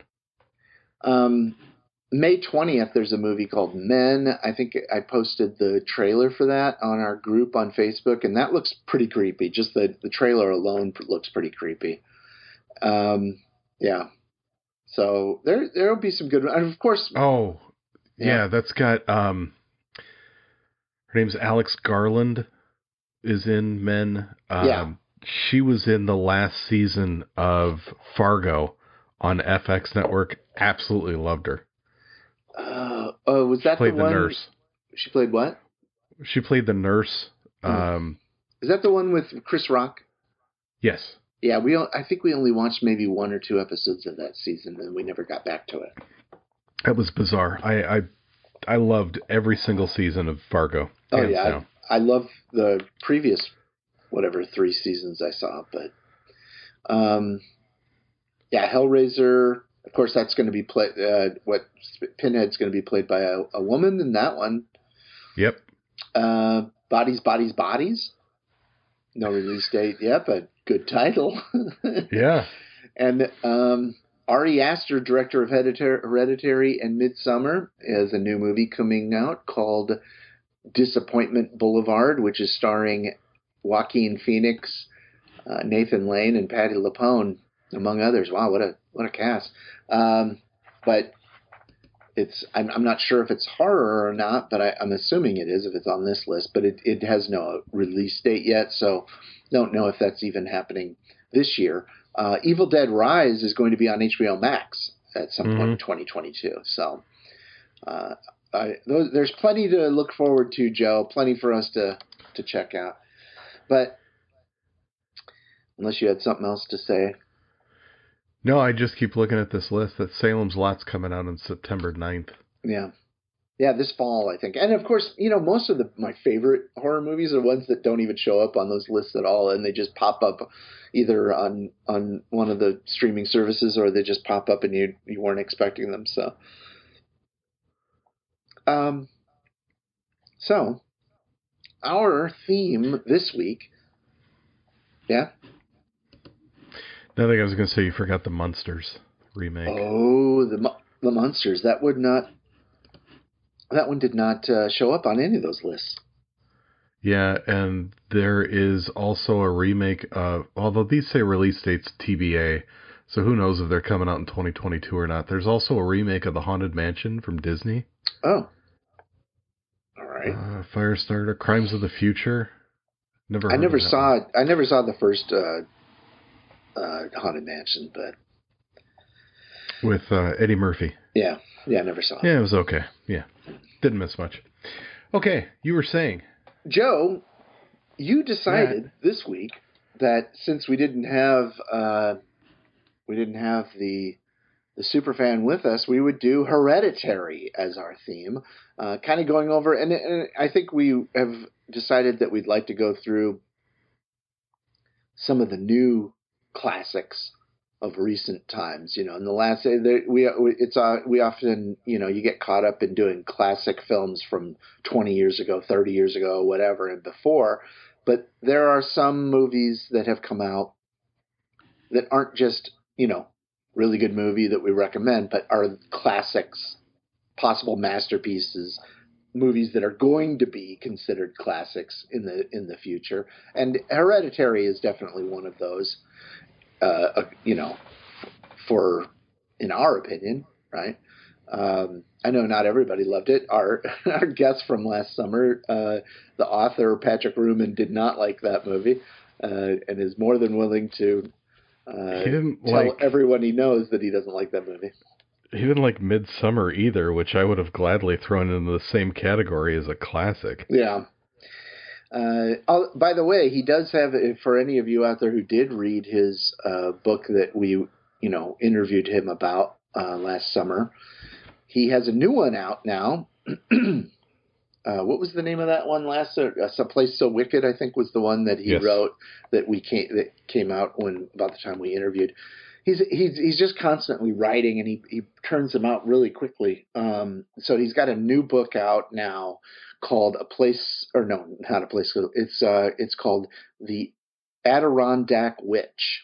Speaker 1: May 20th, there's a movie called Men. I think I posted the trailer for that on our group on Facebook, and that looks pretty creepy. Just the trailer alone looks pretty creepy. Yeah. So there will be some good... And of course...
Speaker 2: Oh, yeah, that's got... her name's Alex Garland is in Men.
Speaker 1: Yeah.
Speaker 2: She was in the last season of Fargo on FX Network. Absolutely loved her.
Speaker 1: Was that
Speaker 2: the nurse?
Speaker 1: She played what?
Speaker 2: She played the nurse.
Speaker 1: Is that the one with Chris Rock?
Speaker 2: Yes.
Speaker 1: Yeah, I think we only watched maybe 1 or 2 episodes of that season, and we never got back to it.
Speaker 2: That was bizarre. I loved every single season of Fargo.
Speaker 1: Oh yeah, I love the previous 3 seasons I saw, but yeah, Hellraiser. Of course, that's going to be played. Pinhead's going to be played by a woman in that one.
Speaker 2: Yep.
Speaker 1: Bodies, Bodies, Bodies. No release date yet, but good title.
Speaker 2: Yeah.
Speaker 1: And Ari Aster, director of Hereditary and Midsommar, has a new movie coming out called Disappointment Boulevard, which is starring Joaquin Phoenix, Nathan Lane, and Patti LuPone, among others. Wow, what a cast! But I'm not sure if it's horror or not, but I'm assuming it is if it's on this list. But it has no release date yet, so don't know if that's even happening this year. Evil Dead Rise is going to be on HBO Max at some point in 2022. So there's plenty to look forward to, Joe. Plenty for us to check out. But unless you had something else to say.
Speaker 2: No, I just keep looking at this list that Salem's Lot's coming out on September 9th.
Speaker 1: Yeah. Yeah, this fall, I think. And of course, most of my favorite horror movies are ones that don't even show up on those lists at all, and they just pop up either on one of the streaming services, or they just pop up and you weren't expecting them. So our theme this week, yeah.
Speaker 2: I think I was going to say you forgot the Munsters remake.
Speaker 1: Oh, the Munsters. That one did not show up on any of those lists.
Speaker 2: Yeah, and there is also a remake of, although these say release dates TBA, so who knows if they're coming out in 2022 or not. There's also a remake of The Haunted Mansion from Disney.
Speaker 1: Oh. All right.
Speaker 2: Firestarter, Crimes of the Future.
Speaker 1: I never saw the first Haunted Mansion, but
Speaker 2: with Eddie Murphy.
Speaker 1: Yeah, I never saw it.
Speaker 2: Yeah, it was okay. Yeah, didn't miss much. Okay, you were saying,
Speaker 1: Joe, you decided this week that since we didn't have the superfan with us, we would do Hereditary as our theme, kind of going over, and I think we have decided that we'd like to go through some of the new classics of recent times. You know, in the last we often, you know, you get caught up in doing classic films from 20 years ago, 30 years ago, whatever, and before. But there are some movies that have come out that aren't just, you know, really good movie that we recommend, but are classics, possible masterpieces, movies that are going to be considered classics in the future. And Hereditary is definitely one of those. You know, for in our opinion, right? I know not everybody loved it. Our guest from last summer, the author Patrick Ruman, did not like that movie, and is more than willing to tell everyone he knows that he doesn't like that movie.
Speaker 2: He didn't like Midsummer either, which I would have gladly thrown into the same category as a classic.
Speaker 1: Yeah. By the way, he does have, for any of you out there who did read his book that we, you know, interviewed him about last summer, he has a new one out now. What was the name of that one last? Someplace So Wicked, I think, was the one that he wrote that came out about the time we interviewed. He's just constantly writing, and he turns them out really quickly. So he's got a new book out now called It's called The Adirondack Witch.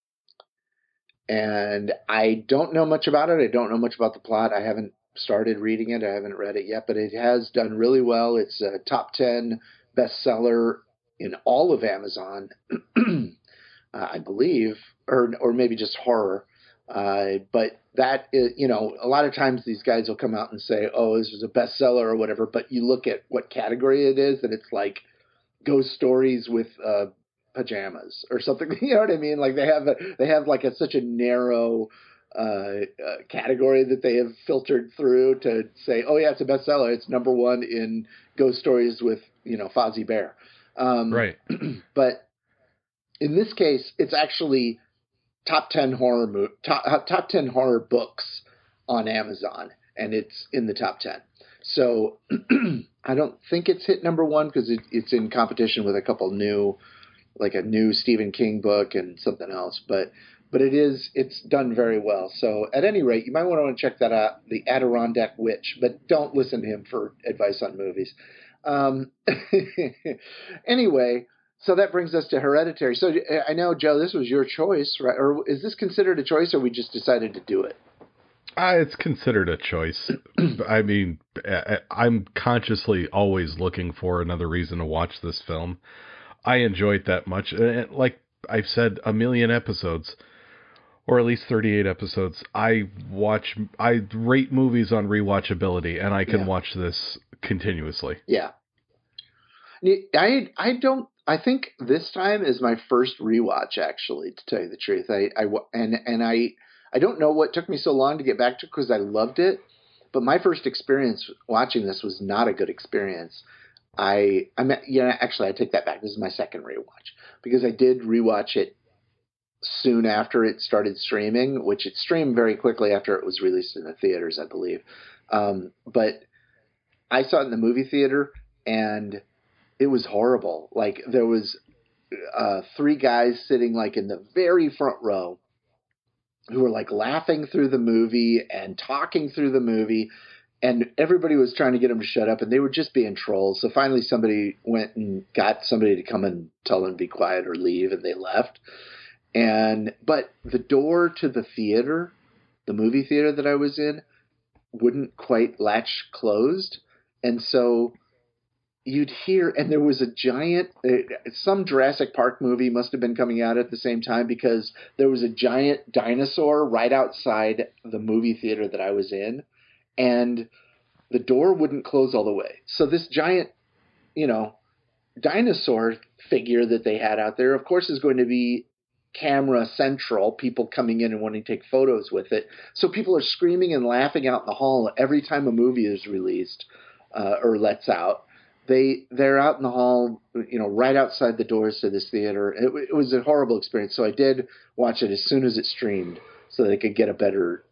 Speaker 1: And I don't know much about it. I don't know much about the plot. I haven't started reading it. I haven't read it yet, but it has done really well. It's a top 10 bestseller in all of Amazon, I believe, or maybe just horror. But that is, you know, a lot of times these guys will come out and say, "Oh, this is a bestseller" or whatever. But you look at what category it is, and it's like ghost stories with pajamas or something. You know what I mean? Like they have like such a narrow category that they have filtered through to say, "Oh yeah, it's a bestseller. It's number one in ghost stories with, you know, Fozzie Bear."
Speaker 2: Right.
Speaker 1: But in this case, it's actually top 10 horror books on Amazon, and it's in the top 10. So I don't think it's hit number one because it's in competition with a couple new, like a new Stephen King book and something else. But it's done very well. So at any rate, you might want to check that out, The Adirondack Witch, but don't listen to him for advice on movies. Anyway, so that brings us to Hereditary. So I know, Joe, this was your choice, right? Or is this considered a choice, or we just decided to do it?
Speaker 2: It's considered a choice. I mean, I'm consciously always looking for another reason to watch this film. I enjoy it that much. And like I've said a million episodes, or at least 38 episodes, I rate movies on rewatchability, and I can watch this continuously.
Speaker 1: Yeah. I think this time is my first rewatch, actually, to tell you the truth. I don't know what took me so long to get back to it because I loved it, but my first experience watching this was not a good experience. Actually, I take that back. This is my second rewatch because I did rewatch it soon after it started streaming, which it streamed very quickly after it was released in the theaters, I believe. But I saw it in the movie theater, and it was horrible. Like there was 3 guys sitting like in the very front row who were like laughing through the movie and talking through the movie, and everybody was trying to get them to shut up, and they were just being trolls. So finally somebody went and got somebody to come and tell them to be quiet or leave, and they left. But the door to the theater, the movie theater that I was in, wouldn't quite latch closed. And so you'd hear, and there was a giant, some Jurassic Park movie must have been coming out at the same time, because there was a giant dinosaur right outside the movie theater that I was in, and the door wouldn't close all the way. So this giant, you know, dinosaur figure that they had out there, of course, is going to be camera central, people coming in and wanting to take photos with it. So people are screaming and laughing out in the hall every time a movie is released or lets out. They're out in the hall, you know, right outside the doors to this theater. It was a horrible experience. So I did watch it as soon as it streamed so that I could get a better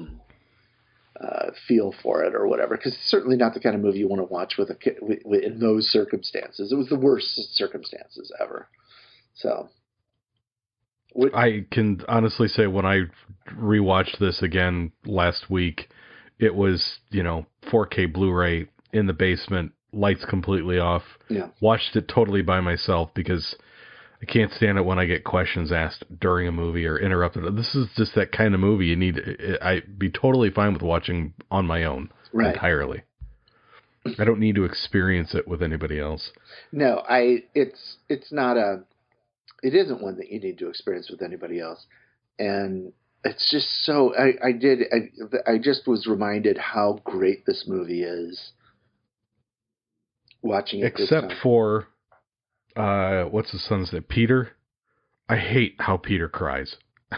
Speaker 1: feel for it or whatever. Because it's certainly not the kind of movie you want to watch with in those circumstances. It was the worst circumstances ever. So
Speaker 2: I can honestly say when I rewatched this again last week, it was, 4K Blu-ray in the basement, lights completely off.
Speaker 1: Yeah.
Speaker 2: Watched it totally by myself because I can't stand it when I get questions asked during a movie or interrupted. This is just that kind of movie I'd be totally fine with watching on my own entirely. I don't need to experience it with anybody else.
Speaker 1: No, it's not it isn't one that you need to experience with anybody else. And it's just so, I just was reminded how great this movie is watching it.
Speaker 2: Except for, what's his son's name? Peter? I hate how Peter cries.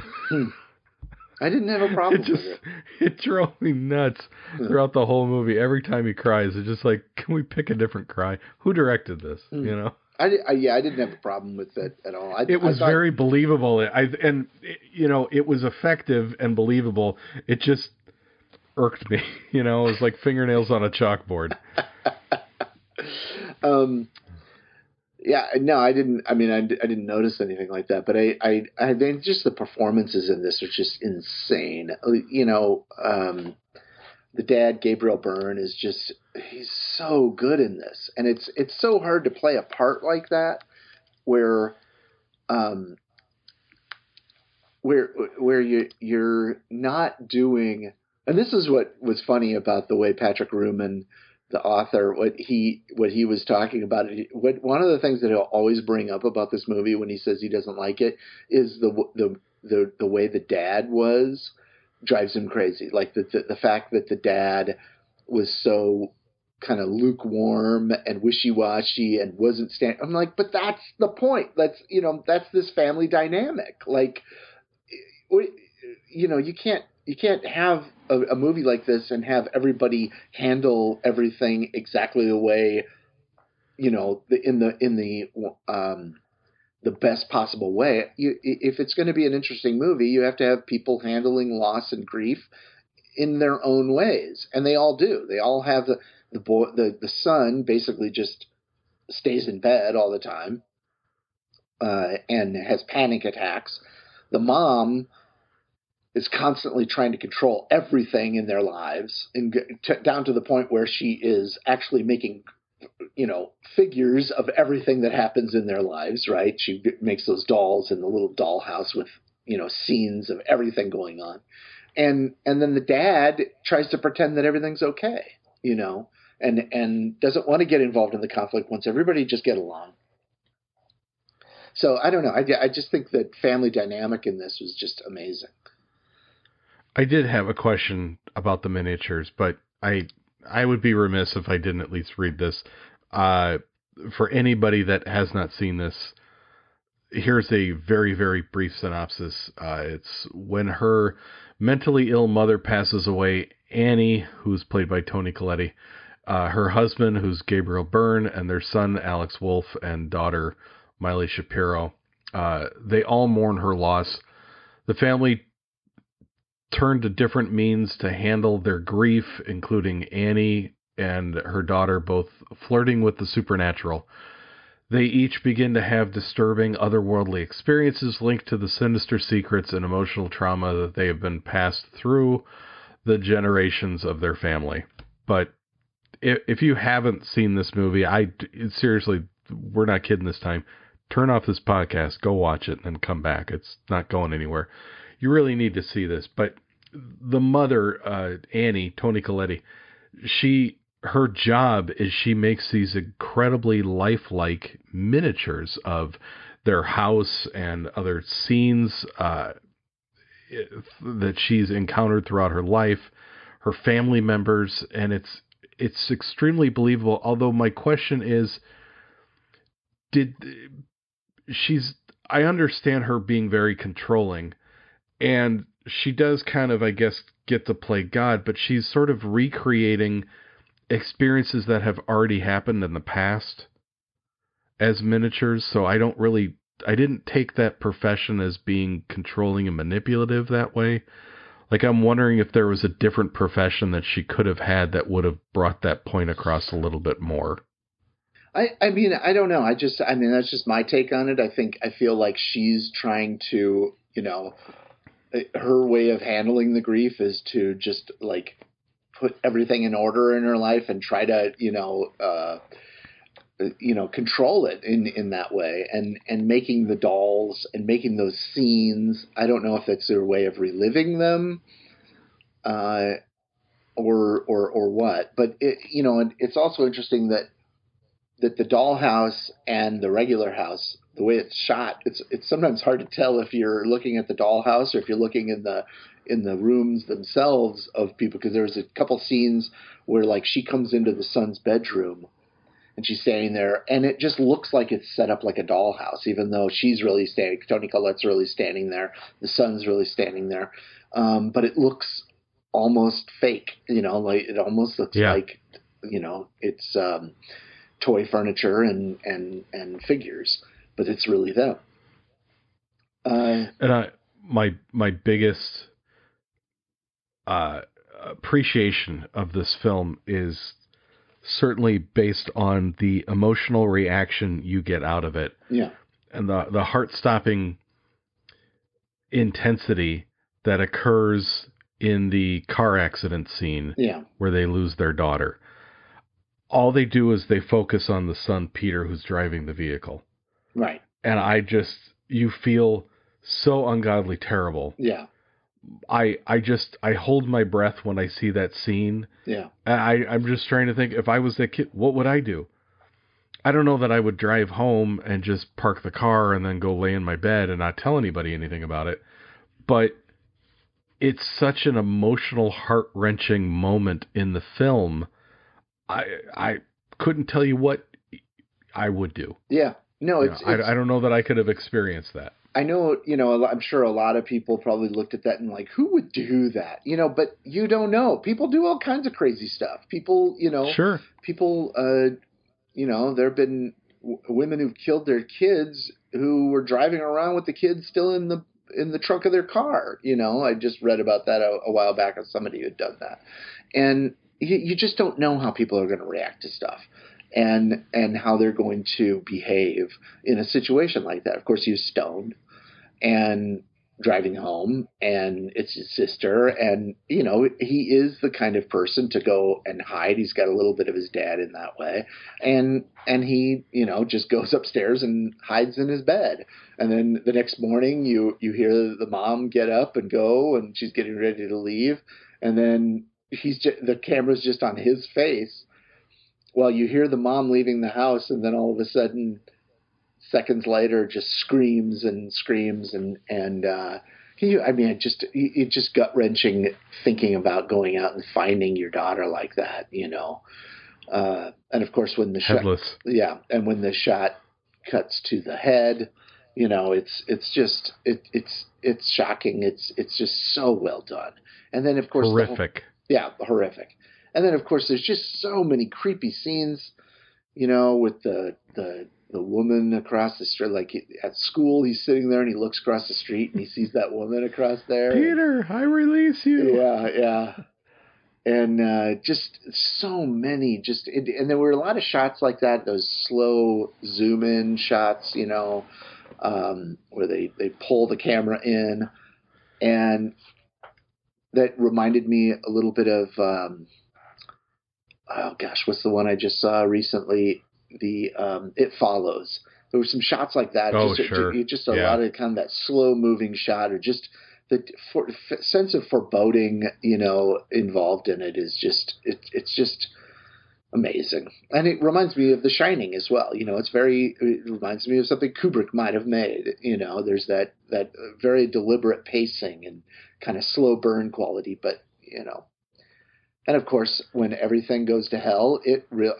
Speaker 1: I didn't have a problem with it.
Speaker 2: It drove me nuts throughout the whole movie. Every time he cries, it's just like, can we pick a different cry? Who directed this?
Speaker 1: I didn't have a problem with it at all.
Speaker 2: It was very believable. It was effective and believable. It just irked me. It was like fingernails on a chalkboard.
Speaker 1: Yeah, no, I didn't. I mean, I didn't notice anything like that. But I think just the performances in this are just insane. The dad, Gabriel Byrne, he's so good in this, and it's so hard to play a part like that, where you're not doing. And this is what was funny about the way Patrick Ruman, the author, what he was talking about. One of the things that he'll always bring up about this movie when he says he doesn't like it is the way the dad was drives him crazy. Like the fact that the dad was so kind of lukewarm and wishy-washy and wasn't I'm like, but that's the point. That's this family dynamic. Like, you can't have a movie like this and have everybody handle everything exactly the way, the best possible way. If it's going to be an interesting movie, you have to have people handling loss and grief in their own ways, and they all do. They all have the son basically just stays in bed all the time and has panic attacks. The mom is constantly trying to control everything in their lives, and down to the point where she is actually making, figures of everything that happens in their lives, right? She makes those dolls in the little dollhouse with, scenes of everything going on. And then the dad tries to pretend that everything's okay, and doesn't want to get involved in the conflict, wants everybody to just get along. So I don't know. I just think that family dynamic in this was just amazing.
Speaker 2: I did have a question about the miniatures, but I would be remiss if I didn't at least read this. For anybody that has not seen this, here's a very, very brief synopsis. It's when her mentally ill mother passes away, Annie, who's played by Toni Collette, her husband, who's Gabriel Byrne, and their son, Alex Wolff, and daughter, Miley Shapiro, they all mourn her loss. The family turned to different means to handle their grief, including Annie and her daughter both flirting with the supernatural. They each begin to have disturbing otherworldly experiences linked to the sinister secrets and emotional trauma that they have been passed through the generations of their family. But if you haven't seen this movie, seriously, we're not kidding this time. Turn off this podcast, go watch it, and come back. It's not going anywhere. You really need to see this. But the mother, Annie, Toni Collette, her job is she makes these incredibly lifelike miniatures of their house and other scenes that she's encountered throughout her life, her family members, and it's extremely believable. Although my question is, I understand her being very controlling, and she does kind of, I guess, get to play God, but she's sort of recreating experiences that have already happened in the past as miniatures. So I didn't take that profession as being controlling and manipulative that way. Like, I'm wondering if there was a different profession that she could have had that would have brought that point across a little bit more.
Speaker 1: I mean, I don't know. I mean, that's just my take on it. I feel like she's trying to, her way of handling the grief is to just like put everything in order in her life and try to, control it in that way, and making the dolls and making those scenes. I don't know if it's their way of reliving them, or what, but it's also interesting that the dollhouse and the regular house, the way it's shot, it's sometimes hard to tell if you're looking at the dollhouse or if you're looking in the rooms themselves of people, because there's a couple scenes where like she comes into the son's bedroom and she's standing there, and it just looks like it's set up like a dollhouse, even though she's really standing. Toni Collette's really standing there. The son's really standing there, but it looks almost fake. Like it almost looks like it's toy furniture and figures, but it's really them.
Speaker 2: And my biggest appreciation of this film is certainly based on the emotional reaction you get out of it.
Speaker 1: Yeah.
Speaker 2: And the heart-stopping intensity that occurs in the car accident scene where they lose their daughter. All they do is they focus on the son, Peter, who's driving the vehicle.
Speaker 1: Right.
Speaker 2: And you feel so ungodly terrible.
Speaker 1: Yeah.
Speaker 2: I hold my breath when I see that scene.
Speaker 1: Yeah.
Speaker 2: I'm just trying to think, if I was that kid, what would I do? I don't know that I would drive home and just park the car and then go lay in my bed and not tell anybody anything about it. But it's such an emotional, heart-wrenching moment in the film. I couldn't tell you what I would do.
Speaker 1: Yeah. No,
Speaker 2: I don't know that I could have experienced that.
Speaker 1: I know, I'm sure a lot of people probably looked at that and like, who would do that? But you don't know. People do all kinds of crazy stuff. People,
Speaker 2: Sure.
Speaker 1: People, there have been women who've killed their kids who were driving around with the kids still in the trunk of their car. I just read about that a while back of somebody who had done that. And you just don't know how people are going to react to stuff. And how they're going to behave in a situation like that. Of course, he was stoned and driving home, and it's his sister, and he is the kind of person to go and hide. He's got a little bit of his dad in that way, and he just goes upstairs and hides in his bed. And then the next morning, you hear the mom get up and go, and she's getting ready to leave, and then the camera's just on his face. Well, you hear the mom leaving the house, and then all of a sudden, seconds later, just screams and it's just gut wrenching thinking about going out and finding your daughter like that, And of course, when the
Speaker 2: headless,
Speaker 1: and when the shot cuts to the head, it's shocking. It's just so well done. And then of course,
Speaker 2: horrific.
Speaker 1: Horrific. And then, of course, there's just so many creepy scenes, with the woman across the street. Like at school, he's sitting there and he looks across the street and he sees that woman across there.
Speaker 2: Peter, I release you.
Speaker 1: Yeah. And just so many. And there were a lot of shots like that, those slow zoom-in shots, where they pull the camera in. And that reminded me a little bit of... oh gosh, what's the one I just saw recently? The It Follows. There were some shots like that.
Speaker 2: Oh, sure.
Speaker 1: Just a lot of kind of that slow moving shot, or just the sense of foreboding, involved in it is just it's just amazing. And it reminds me of The Shining as well. It reminds me of something Kubrick might have made. There's that very deliberate pacing and kind of slow burn quality, but And of course, when everything goes to hell, it goes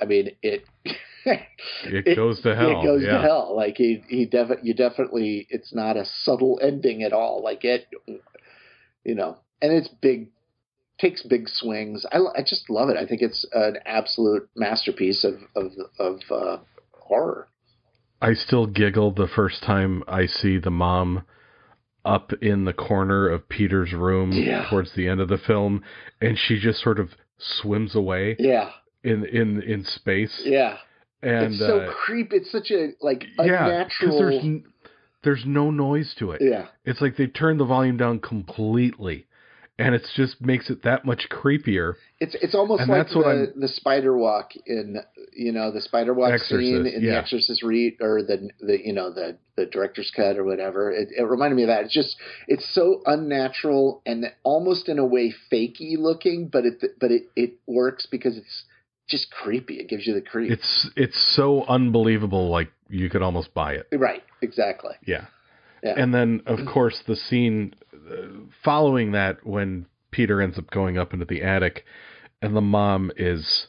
Speaker 1: to hell. It goes to hell. Like you definitely, it's not a subtle ending at all. Like it, and it's big, takes big swings. I just love it. I think it's an absolute masterpiece of horror.
Speaker 2: I still giggle the first time I see the mom up in the corner of Peter's room towards the end of the film, and she just sort of swims away in space.
Speaker 1: Yeah.
Speaker 2: And
Speaker 1: it's so creepy. It's such a unnatural.
Speaker 2: Because there's no noise to it.
Speaker 1: Yeah,
Speaker 2: it's like they turned the volume down completely, and it just makes it that much creepier.
Speaker 1: It's almost like the spider walk in the spider walk scene in The Exorcist or the director's cut or whatever. It reminded me of that. It's so unnatural and almost in a way fakey looking, but it works because it's just creepy. It gives you the creep.
Speaker 2: It's so unbelievable, like you could almost buy it.
Speaker 1: Right. Exactly.
Speaker 2: Yeah. And then, of course, the scene following that when Peter ends up going up into the attic and the mom is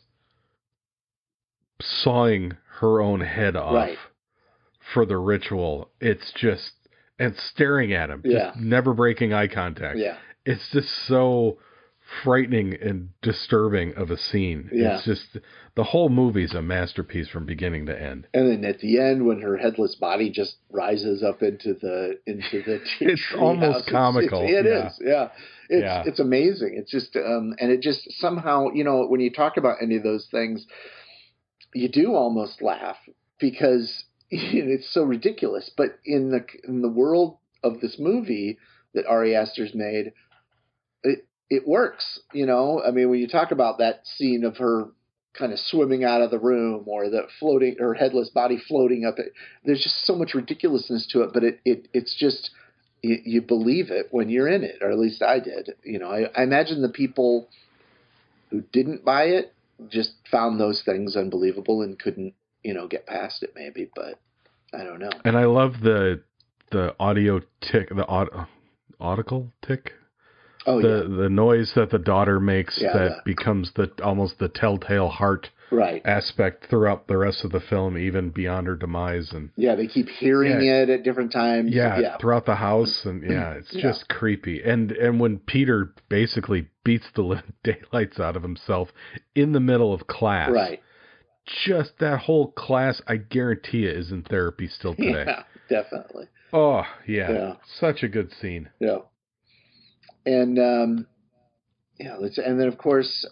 Speaker 2: sawing her own head off for the ritual. It's just, and staring at him, just never breaking eye contact.
Speaker 1: Yeah.
Speaker 2: It's just so frightening and disturbing of a scene.
Speaker 1: Yeah.
Speaker 2: It's just, the whole movie's a masterpiece from beginning to end.
Speaker 1: And then at the end, when her headless body just rises up into the
Speaker 2: it's almost comical.
Speaker 1: It is. It's amazing. It's just and it just somehow, when you talk about any of those things, you do almost laugh because it's so ridiculous. But in the world of this movie that Ari Aster's made, it works. I mean, when you talk about that scene of her kind of swimming out of the room or her headless body floating up, there's just so much ridiculousness to it. But it's just you believe it when you're in it, or at least I did. I imagine the people who didn't buy it just found those things unbelievable and couldn't, get past it maybe, but I don't know.
Speaker 2: And I love the audio tick, the audicule tick.
Speaker 1: Oh,
Speaker 2: the noise that the daughter makes becomes almost the telltale heart aspect throughout the rest of the film, even beyond her demise. And
Speaker 1: they keep hearing it at different times.
Speaker 2: Throughout the house, and it's just creepy. And when Peter basically beats the living daylights out of himself in the middle of class, just that whole class, I guarantee you, is in therapy still today.
Speaker 1: Yeah, definitely.
Speaker 2: Oh such a good scene.
Speaker 1: Yeah. And and then of course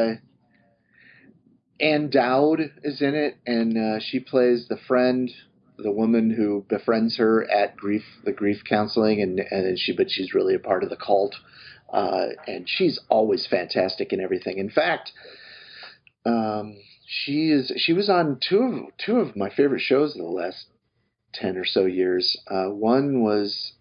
Speaker 1: Ann Dowd is in it, and she plays the friend, the woman who befriends her at the grief counseling, but she's really a part of the cult, and she's always fantastic in everything. In fact, she was on two of my favorite shows in the last 10 or so years. One was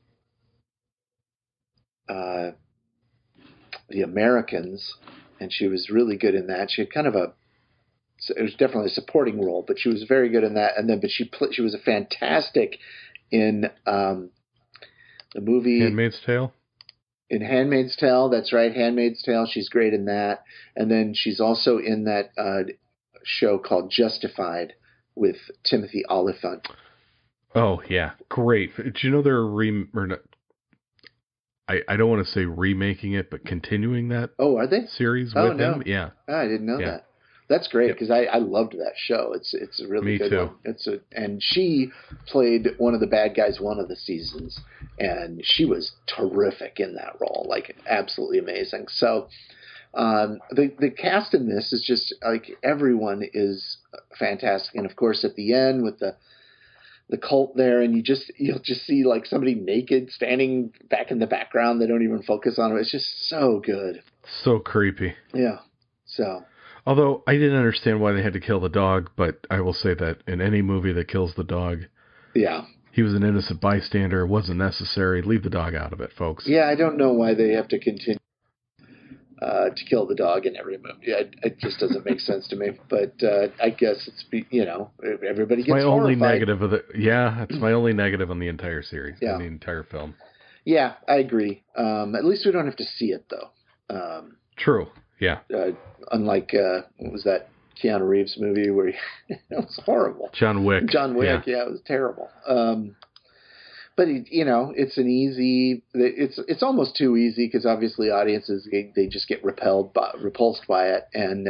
Speaker 1: The Americans, and she was really good in that. She had it was definitely a supporting role, but she was very good in that. And then, she was a fantastic in the movie
Speaker 2: Handmaid's Tale.
Speaker 1: In Handmaid's Tale, that's right, Handmaid's Tale. She's great in that. And then she's also in that show called Justified with Timothy Olyphant.
Speaker 2: Oh yeah, great. Do you know they're I don't want to say remaking it, but continuing that.
Speaker 1: Oh, are they?
Speaker 2: Series with him? Yeah.
Speaker 1: Oh, I didn't know that. That's great because I loved that show. It's a really good one. And she played one of the bad guys one of the seasons, and she was terrific in that role, like absolutely amazing. So the cast in this is just like everyone is fantastic, and of course at the end with the cult there, and you'll just see like somebody naked standing back in the background. They don't even focus on it. It's just so good.
Speaker 2: So creepy.
Speaker 1: Yeah. So.
Speaker 2: Although I didn't understand why they had to kill the dog, but I will say that in any movie that kills the dog, he was an innocent bystander. It wasn't necessary. Leave the dog out of it, folks.
Speaker 1: Yeah, I don't know why they have to continue to kill the dog in every movie. It just doesn't make sense to me. But I guess everybody gets horrified.
Speaker 2: Only negative of it's my only negative on the entire series, on the entire film.
Speaker 1: Yeah, I agree. At least we don't have to see it though.
Speaker 2: True. Yeah.
Speaker 1: Unlike what was that Keanu Reeves movie where it was horrible.
Speaker 2: John Wick.
Speaker 1: Yeah, it was terrible. But it's an easy. It's almost too easy because obviously audiences they just get repulsed by it, and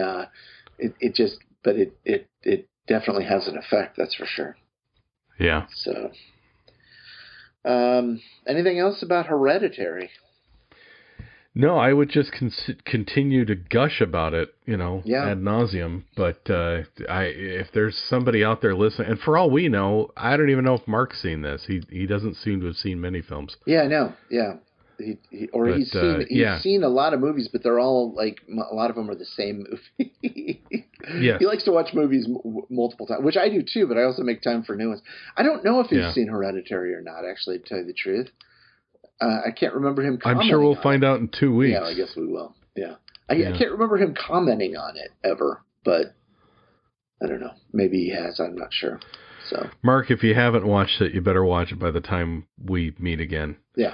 Speaker 1: it definitely has an effect. That's for sure.
Speaker 2: Yeah.
Speaker 1: So, anything else about Hereditary?
Speaker 2: No, I would just continue to gush about it,
Speaker 1: Yeah.
Speaker 2: ad nauseum. But if there's somebody out there listening, and for all we know, I don't even know if Mark's seen this. He doesn't seem to have seen many films.
Speaker 1: Yeah, no, yeah. He's seen a lot of movies, but they're all like a lot of them are the same movie.
Speaker 2: Yes.
Speaker 1: He likes to watch movies multiple times, which I do too. But I also make time for new ones. I don't know if he's seen Hereditary or not. Actually, to tell you the truth, I can't remember him.
Speaker 2: I'm sure we'll find out in 2 weeks.
Speaker 1: Yeah, I guess we will. Yeah, I can't remember him commenting on it ever, but I don't know. Maybe he has. I'm not sure. So,
Speaker 2: Mark, if you haven't watched it, you better watch it by the time we meet again.
Speaker 1: Yeah.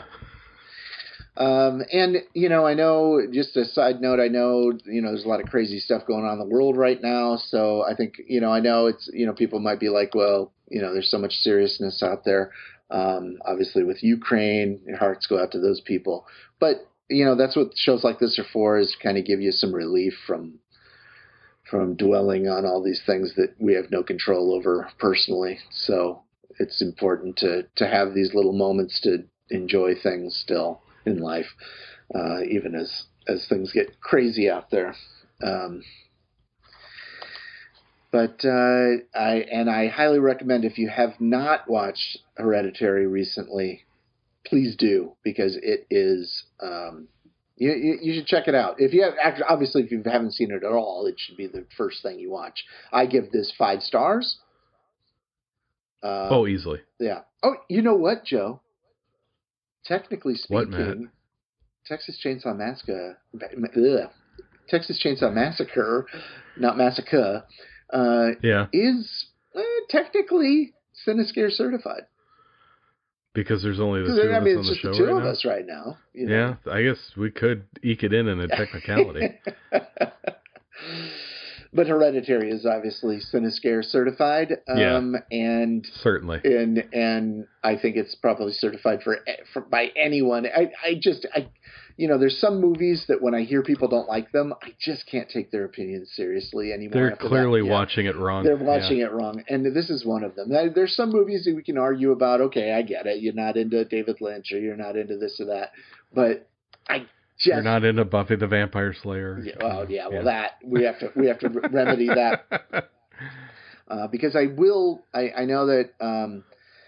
Speaker 1: And, I know, just a side note, I know, there's a lot of crazy stuff going on in the world right now. So I think, I know it's, people might be like, well, there's so much seriousness out there. Obviously with Ukraine, your hearts go out to those people. But, that's what shows like this are for, is to kind of give you some relief from dwelling on all these things that we have no control over personally. So it's important to have these little moments to enjoy things still in life, even as things get crazy out there. But I highly recommend, if you have not watched Hereditary recently, please do, because it is you should check it out. If you have, obviously, if you haven't seen it at all, it should be the first thing you watch. I give this 5 stars.
Speaker 2: Easily.
Speaker 1: Yeah. Oh, you know what, Joe? Technically speaking,
Speaker 2: what, Matt?
Speaker 1: Texas Chainsaw Massacre, not Massacre, is technically Cinescare certified.
Speaker 2: Because there's only the 2 of us on the show right now? It's just the 2
Speaker 1: of us right now.
Speaker 2: Yeah, I guess we could eke it in a technicality.
Speaker 1: But Hereditary is obviously Cinescare certified. And
Speaker 2: certainly.
Speaker 1: And I think it's probably certified by anyone. There's some movies that when I hear people don't like them, I just can't take their opinions seriously anymore.
Speaker 2: They're clearly watching it wrong.
Speaker 1: They're watching it wrong. And this is one of them. There's some movies that we can argue about. Okay, I get it. You're not into David Lynch, or you're not into this or that. But you're
Speaker 2: not into Buffy the Vampire Slayer.
Speaker 1: Well, that we have to remedy that, because I know that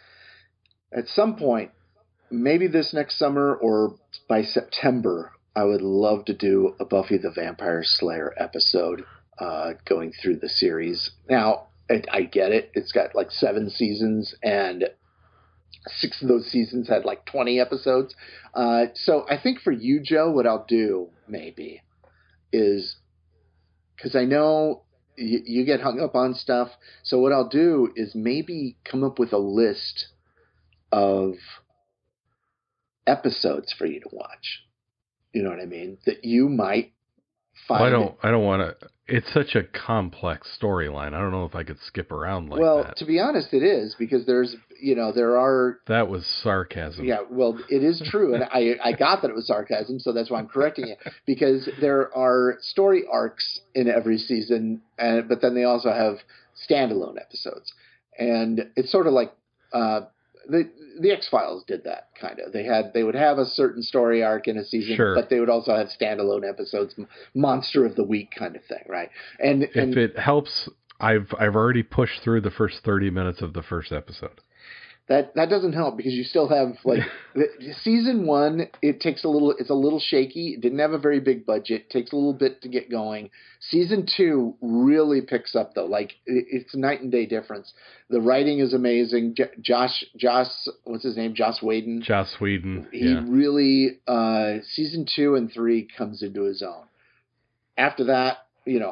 Speaker 1: at some point, maybe this next summer or by September, I would love to do a Buffy the Vampire Slayer episode, going through the series. Now, I get it; it's got like 7 seasons, and 6 of those seasons had like 20 episodes. So I think for you, Joe, what I'll do maybe is, because I know you get hung up on stuff. So what I'll do is maybe come up with a list of episodes for you to watch. You know what I mean? That you might find.
Speaker 2: Well, I don't want to. It's such a complex storyline. I don't know if I could skip around like that.
Speaker 1: Well, to be honest, it is, because there are.
Speaker 2: That was sarcasm.
Speaker 1: Yeah, well, it is true, and I got that it was sarcasm, so that's why I'm correcting it, because there are story arcs in every season, but then they also have standalone episodes, and it's sort of like the X-Files did that kind of. They would have a certain story arc in a season, but they would also have standalone episodes, monster of the week kind of thing, right? And if
Speaker 2: it helps, I've already pushed through the first 30 minutes of the first episode.
Speaker 1: That doesn't help, because you still have season 1. It's a little shaky. It didn't have a very big budget. It takes a little bit to get going. Season 2 really picks up though. Like, it's a night and day difference. The writing is amazing. Josh, what's his name? Joss Whedon.
Speaker 2: Joss Whedon.
Speaker 1: He really, season 2 and 3 comes into his own. After that,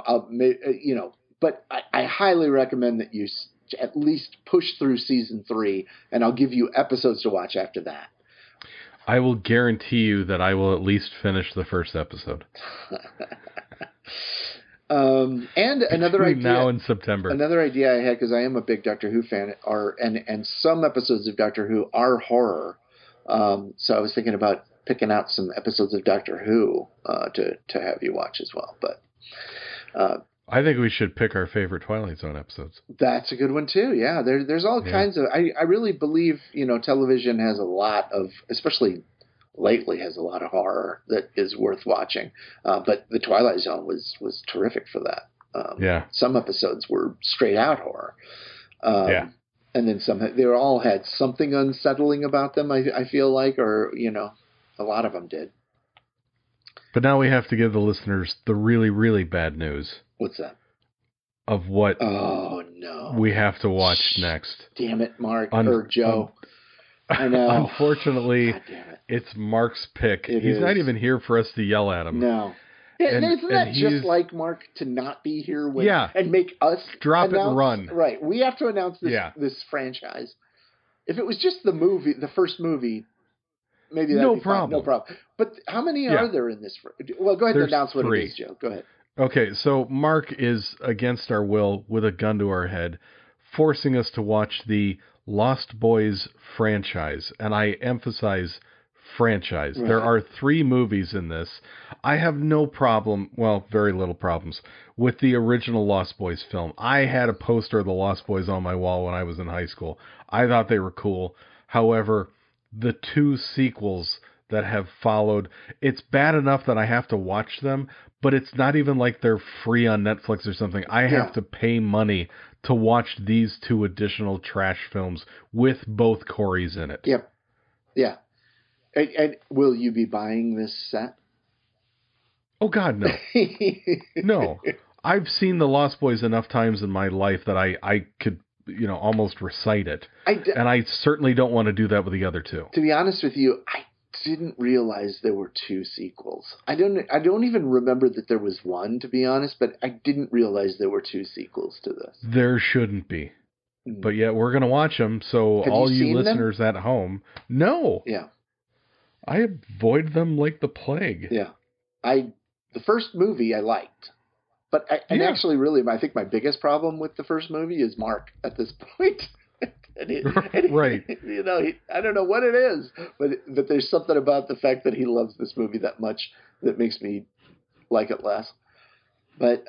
Speaker 1: but I highly recommend that you at least push through season 3, and I'll give you episodes to watch after that.
Speaker 2: I will guarantee you that I will at least finish the first episode.
Speaker 1: And another idea
Speaker 2: now in September.
Speaker 1: Another idea I had, because I am a big Doctor Who fan, and some episodes of Doctor Who are horror. So I was thinking about picking out some episodes of Doctor Who to have you watch as well. But
Speaker 2: I think we should pick our favorite Twilight Zone episodes.
Speaker 1: That's a good one too. Yeah, there's all kinds of. I really believe television has a lot of, especially lately has a lot of horror that is worth watching. But The Twilight Zone was terrific for that. Some episodes were straight out horror. And then some, they all had something unsettling about them, I feel like, or, a lot of them did.
Speaker 2: But now we have to give the listeners the really, really bad news.
Speaker 1: What's that?
Speaker 2: Of what we have to watch next.
Speaker 1: Damn it, Mark, or Joe. I know.
Speaker 2: Unfortunately, it's Mark's pick. He's not even here for us to yell at him.
Speaker 1: No. Isn't that just like Mark to not be here and make us
Speaker 2: drop it and run?
Speaker 1: Right. We have to announce this franchise. If it was just the first movie, maybe that'd be fine. No problem. But how many are there in this? Well, go ahead and announce what it is, Joe. Go ahead.
Speaker 2: Okay, so Mark is, against our will, with a gun to our head, forcing us to watch the Lost Boys franchise. And I emphasize franchise. Right. There are 3 movies in this. I have no problem, well, very little problems, with the original Lost Boys film. I had a poster of the Lost Boys on my wall when I was in high school. I thought they were cool. However, the 2 sequels that have followed, it's bad enough that I have to watch them, but it's not even like they're free on Netflix or something. I have to pay money to watch these 2 additional trash films with both Corys in it.
Speaker 1: Yep. Yeah. And will you be buying this set?
Speaker 2: Oh, God, no. No. I've seen The Lost Boys enough times in my life that I could, almost recite it. And I certainly don't want to do that with the other 2.
Speaker 1: To be honest with you, I didn't realize there were 2 sequels. I don't even remember that there was one, to be honest, but I didn't realize there were 2 sequels to this.
Speaker 2: There shouldn't be. But yet we're going to watch them, so all you listeners at home, no.
Speaker 1: Yeah.
Speaker 2: I avoid them like the plague.
Speaker 1: Yeah. The first movie I liked. But actually, really, I think my biggest problem with the first movie is Mark at this point.
Speaker 2: Right.
Speaker 1: I don't know what it is, but there's something about the fact that he loves this movie that much that makes me like it less. But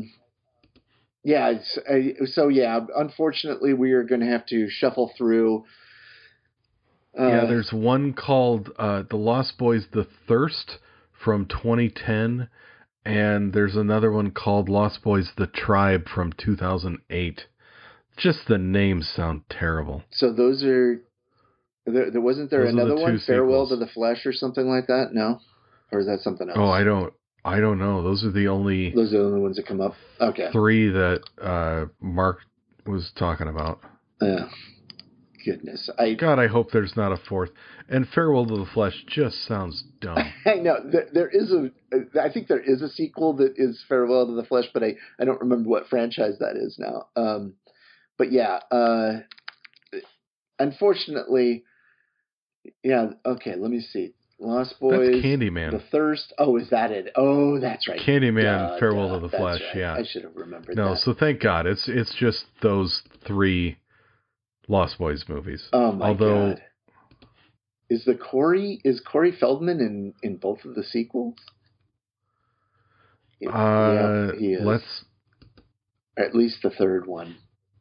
Speaker 1: unfortunately, we are going to have to shuffle through.
Speaker 2: There's one called The Lost Boys: The Thirst from 2010, and there's another one called Lost Boys: The Tribe from 2008. Just the names sound terrible.
Speaker 1: So those are... There wasn't there another one? Farewell to the Flesh or something like that? No? Or is that something else?
Speaker 2: Oh, I don't know. Those are the only
Speaker 1: ones that come up? Okay.
Speaker 2: 3 that Mark was talking about.
Speaker 1: Yeah. Goodness.
Speaker 2: God, I hope there's not a 4th. And Farewell to the Flesh just sounds dumb.
Speaker 1: I know. I think there is a sequel that is Farewell to the Flesh, but I don't remember what franchise that is now. But yeah, unfortunately, okay, let me see. Lost Boys.
Speaker 2: That's Candyman.
Speaker 1: The Thirst. Oh, is that it? Oh, that's right.
Speaker 2: Candyman, Farewell to the Flesh,
Speaker 1: right.
Speaker 2: yeah.
Speaker 1: I should have remembered that.
Speaker 2: No, so thank God. It's just those 3 Lost Boys movies.
Speaker 1: Oh, my God. Is Corey Feldman in both of the sequels?
Speaker 2: Yeah, he is.
Speaker 1: Or at least the third one.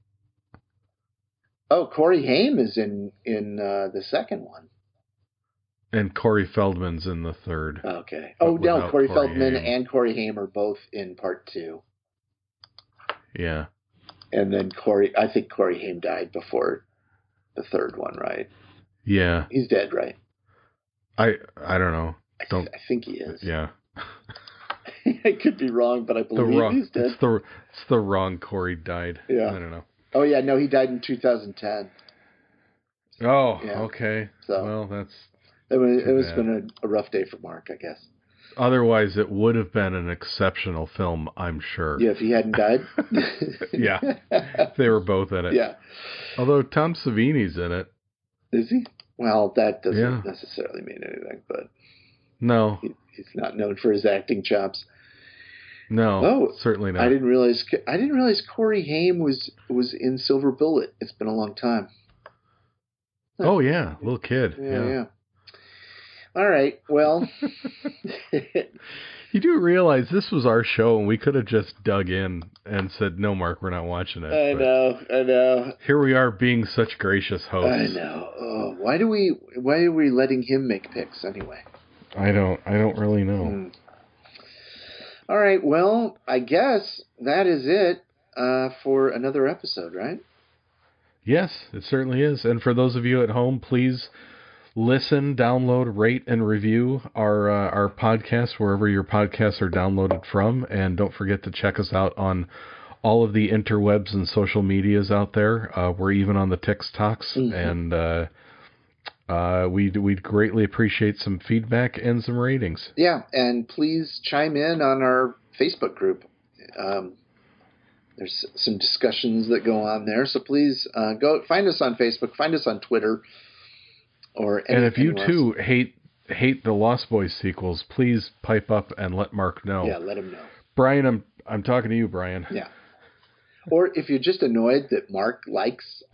Speaker 1: Oh, Corey Haim is in the second one.
Speaker 2: And Corey Feldman's in the third.
Speaker 1: Okay. Oh, no, Corey Feldman and Corey Haim are both in part 2.
Speaker 2: Yeah.
Speaker 1: And then I think Corey Haim died before the third one, right?
Speaker 2: Yeah.
Speaker 1: He's dead, right?
Speaker 2: I don't know.
Speaker 1: I think he is.
Speaker 2: Yeah.
Speaker 1: I could be wrong, but I believe he's dead.
Speaker 2: It's the wrong Corey died.
Speaker 1: Yeah.
Speaker 2: I don't know.
Speaker 1: Oh, yeah, no, he died in 2010.
Speaker 2: Oh, yeah. Okay.
Speaker 1: So,
Speaker 2: well, that's...
Speaker 1: It was been a rough day for Mark, I guess.
Speaker 2: Otherwise, it would have been an exceptional film, I'm sure.
Speaker 1: Yeah, if he hadn't died.
Speaker 2: Yeah. They were both in it.
Speaker 1: Yeah.
Speaker 2: Although Tom Savini's in it.
Speaker 1: Is he? Well, that doesn't necessarily mean anything, but...
Speaker 2: No.
Speaker 1: He's not known for his acting chops.
Speaker 2: No, certainly not.
Speaker 1: I didn't realize Corey Haim was in Silver Bullet. It's been a long time.
Speaker 2: Oh, yeah. Little kid.
Speaker 1: Yeah. All right. Well,
Speaker 2: you do realize this was our show, and we could have just dug in and said, "No, Mark, we're not watching it."
Speaker 1: I know.
Speaker 2: Here we are, being such gracious hosts.
Speaker 1: I know. Oh, why are we letting him make picks anyway?
Speaker 2: I don't really know.
Speaker 1: All right. Well, I guess that is it for another episode, right?
Speaker 2: Yes, it certainly is. And for those of you at home, please listen, download, rate, and review our podcast wherever your podcasts are downloaded from. And don't forget to check us out on all of the interwebs and social medias out there. We're even on the TikToks, and we'd greatly appreciate some feedback and some ratings.
Speaker 1: Yeah, and please chime in on our Facebook group. There's some discussions that go on there, so please go find us on Facebook, find us on Twitter, or
Speaker 2: and if you too hate the Lost Boys sequels, please pipe up and let Mark know.
Speaker 1: Yeah, let him know.
Speaker 2: Brian, I'm talking to you, Brian.
Speaker 1: Yeah. Or if you're just annoyed that Mark likes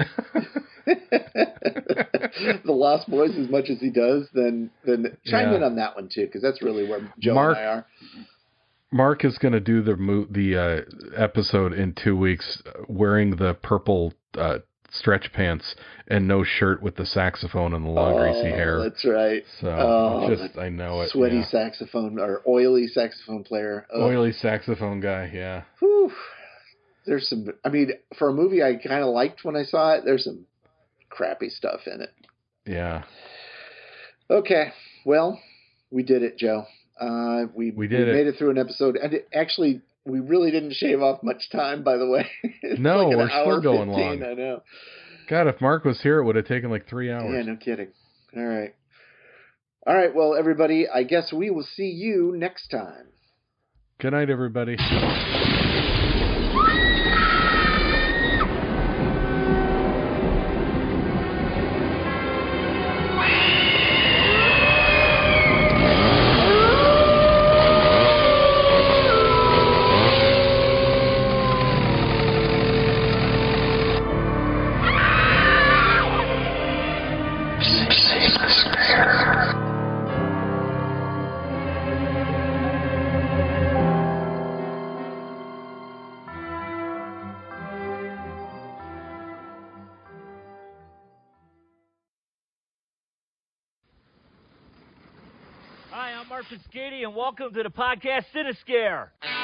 Speaker 1: the Lost Boys as much as he does, then chime in on that one too, because that's really where Joe and I are.
Speaker 2: Mark is going to do the episode in 2 weeks wearing the purple stretch pants and no shirt with the saxophone and the long greasy hair.
Speaker 1: That's right.
Speaker 2: So I know it.
Speaker 1: Sweaty saxophone or oily saxophone player.
Speaker 2: Oily saxophone guy, yeah.
Speaker 1: Whew. There's some, I mean, for a movie I kind of liked when I saw it, there's some crappy stuff in it.
Speaker 2: Yeah.
Speaker 1: Okay. Well, we did it, Joe. We made it through an episode, and actually, we really didn't shave off much time, by the way.
Speaker 2: No, like we're still going
Speaker 1: 15,
Speaker 2: long.
Speaker 1: I know.
Speaker 2: God, if Mark was here, it would have taken like 3 hours.
Speaker 1: Yeah, no kidding. All right. Well, everybody, I guess we will see you next time.
Speaker 2: Good night, everybody.
Speaker 3: Hi, I'm Mark Piscati, and welcome to the podcast Cinescare.